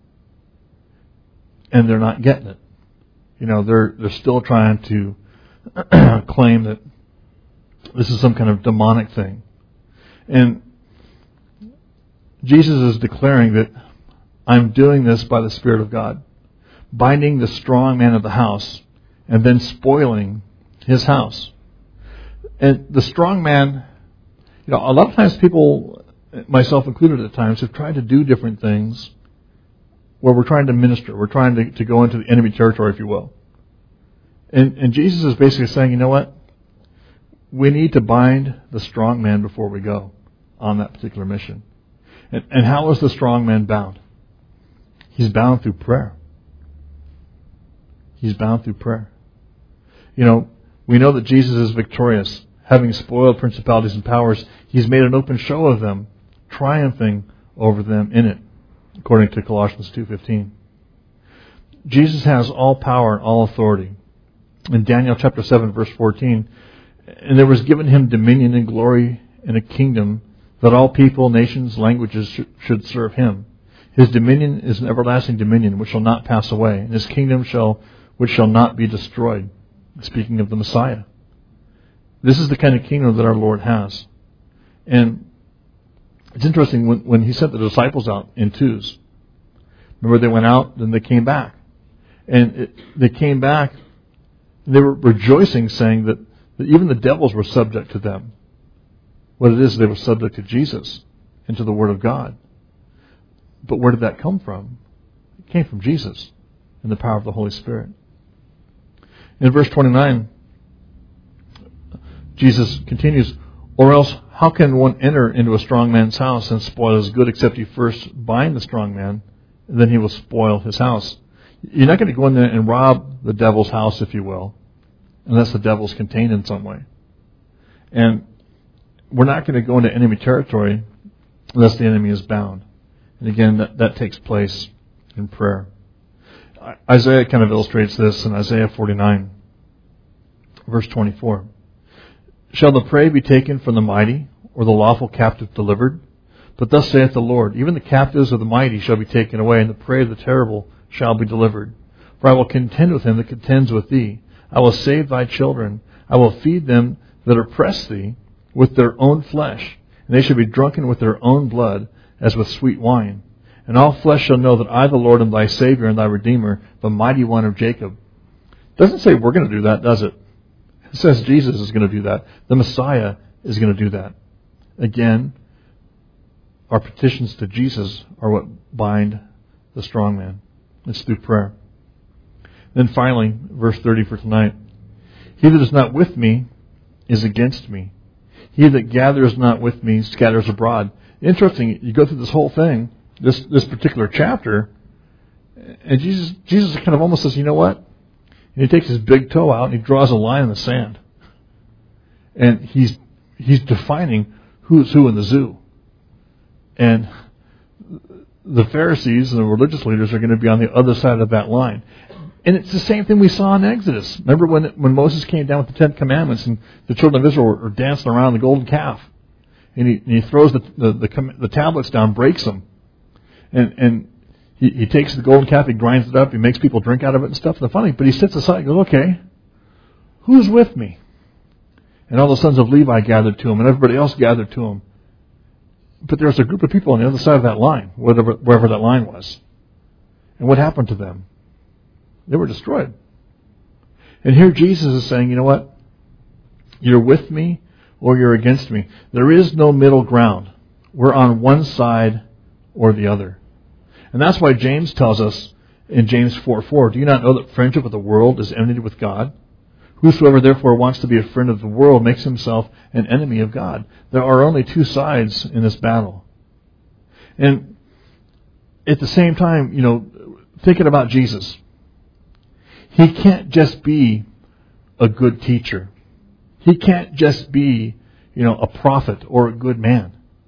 And they're not getting it. You know, they're they're still trying to claim that this is some kind of demonic thing. And Jesus is declaring that I'm doing this by the Spirit of God, binding the strong man of the house and then spoiling his house. And the strong man, you know, a lot of times people, myself included at times, have tried to do different things where we're trying to minister. We're trying to, to go into the enemy territory, if you will. And, and Jesus is basically saying, you know what? We need to bind the strong man before we go on that particular mission. And, and how is the strong man bound? He's bound through prayer. He's bound through prayer. You know, we know that Jesus is victorious. Having spoiled principalities and powers, He's made an open show of them, triumphing over them in it, according to Colossians two fifteen. Jesus has all power and all authority. In Daniel chapter seven, verse fourteen, and there was given Him dominion and glory and a kingdom that all people, nations, languages sh- should serve Him. His dominion is an everlasting dominion which shall not pass away, and His kingdom shall which shall not be destroyed. Speaking of the Messiah. This is the kind of kingdom that our Lord has. And it's interesting when, when He sent the disciples out in twos. Remember, they went out, then they came back. And it, they came back, they were rejoicing, saying that, that even the devils were subject to them. What it is, they were subject to Jesus and to the Word of God. But where did that come from? It came from Jesus. and the power of the Holy Spirit. In verse twenty-nine, Jesus continues, or else how can one enter into a strong man's house and spoil his good except he first bind the strong man, and then he will spoil his house? You're not going to go in there and rob the devil's house, if you will, unless the devil's contained in some way. And we're not going to go into enemy territory unless the enemy is bound. And again, that, that takes place in prayer. Isaiah kind of illustrates this in Isaiah forty-nine, verse twenty-four. Shall the prey be taken from the mighty, or the lawful captive delivered? But thus saith the Lord, even the captives of the mighty shall be taken away, and the prey of the terrible shall be delivered. For I will contend with him that contends with thee. I will save thy children. I will feed them that oppress thee with their own flesh, and they shall be drunken with their own blood, as with sweet wine. And all flesh shall know that I, the Lord, am thy Savior and thy Redeemer, the mighty one of Jacob. It doesn't say we're going to do that, does it? It says Jesus is going to do that. The Messiah is going to do that. Again, our petitions to Jesus are what bind the strong man. It's through prayer. Then finally, verse thirty for tonight. He that is not with me is against me. He that gathers not with me scatters abroad. Interesting, you go through this whole thing, this this particular chapter, and Jesus Jesus kind of almost says, you know what? And he takes his big toe out and he draws a line in the sand. And he's he's defining who's who in the zoo. And the Pharisees and the religious leaders are going to be on the other side of that line. And it's the same thing we saw in Exodus. Remember when when Moses came down with the Ten Commandments and the children of Israel were dancing around the golden calf. And he, and he throws the, the, the, the tablets down, breaks them. And, and he, he takes the golden calf, he grinds it up, he makes people drink out of it and stuff. And the funny, but he sits aside and goes, okay, who's with me? And all the sons of Levi gathered to him, and everybody else gathered to him. But there's a group of people on the other side of that line, whatever, wherever that line was. And what happened to them? They were destroyed. And here Jesus is saying, you know what? You're with me or you're against me. There is no middle ground. We're on one side or the other. And that's why James tells us in James four four, do you not know that friendship with the world is enmity with God? Whosoever therefore wants to be a friend of the world makes himself an enemy of God. There are only two sides in this battle. And at the same time, you know, thinking about Jesus, he can't just be a good teacher. He can't just be, you know, a prophet or a good man.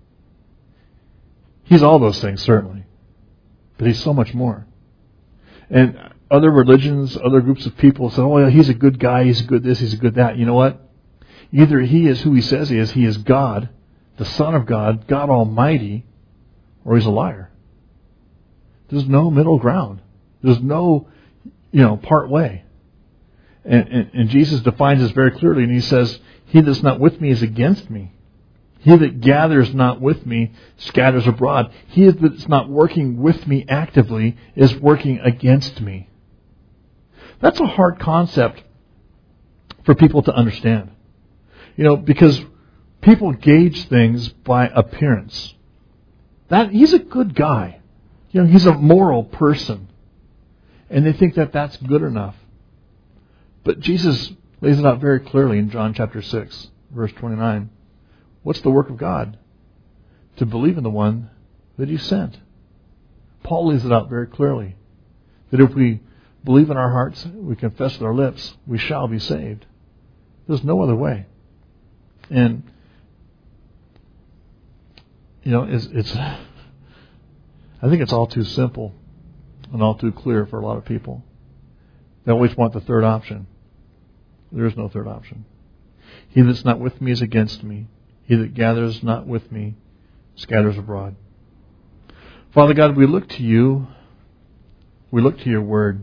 He's all those things, certainly. But he's so much more. And other religions, other groups of people say, oh, yeah, he's a good guy, he's a good this, he's a good that. You know what? Either he is who he says he is, he is God, the Son of God, God Almighty, or he's a liar. There's no middle ground. There's no, you know, part way. And, and, and Jesus defines this very clearly, and he says, he that's not with me is against me. He that gathers not with me scatters abroad. He that's not working with me actively is working against me. That's a hard concept for people to understand. You know, because people gauge things by appearance. That he's a good guy. You know, he's a moral person. And they think that that's good enough. But Jesus lays it out very clearly in John chapter six, verse twenty-nine. What's the work of God? To believe in the one that he sent. Paul lays it out very clearly. That if we believe in our hearts, we confess with our lips, we shall be saved. There's no other way. And, you know, it's, it's I think it's all too simple and all too clear for a lot of people. They always want the third option. There is no third option. He that's not with me is against me. He that gathers not with me scatters abroad. Father God, we look to you. We look to your word.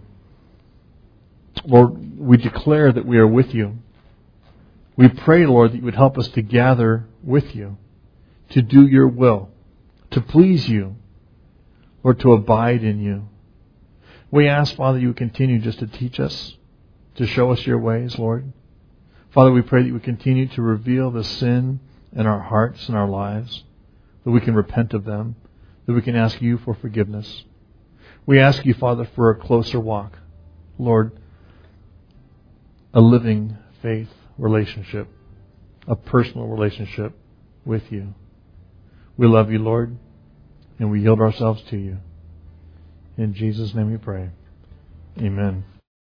Lord, we declare that we are with you. We pray, Lord, that you would help us to gather with you, to do your will, to please you, or to abide in you. We ask, Father, you would continue just to teach us, to show us your ways, Lord. Father, we pray that you would continue to reveal the sin in our hearts and our lives, that we can repent of them, that we can ask you for forgiveness. We ask you, Father, for a closer walk Lord, a living faith relationship, a personal relationship with you. We love you, Lord, and we yield ourselves to you. In Jesus' name we pray. Amen.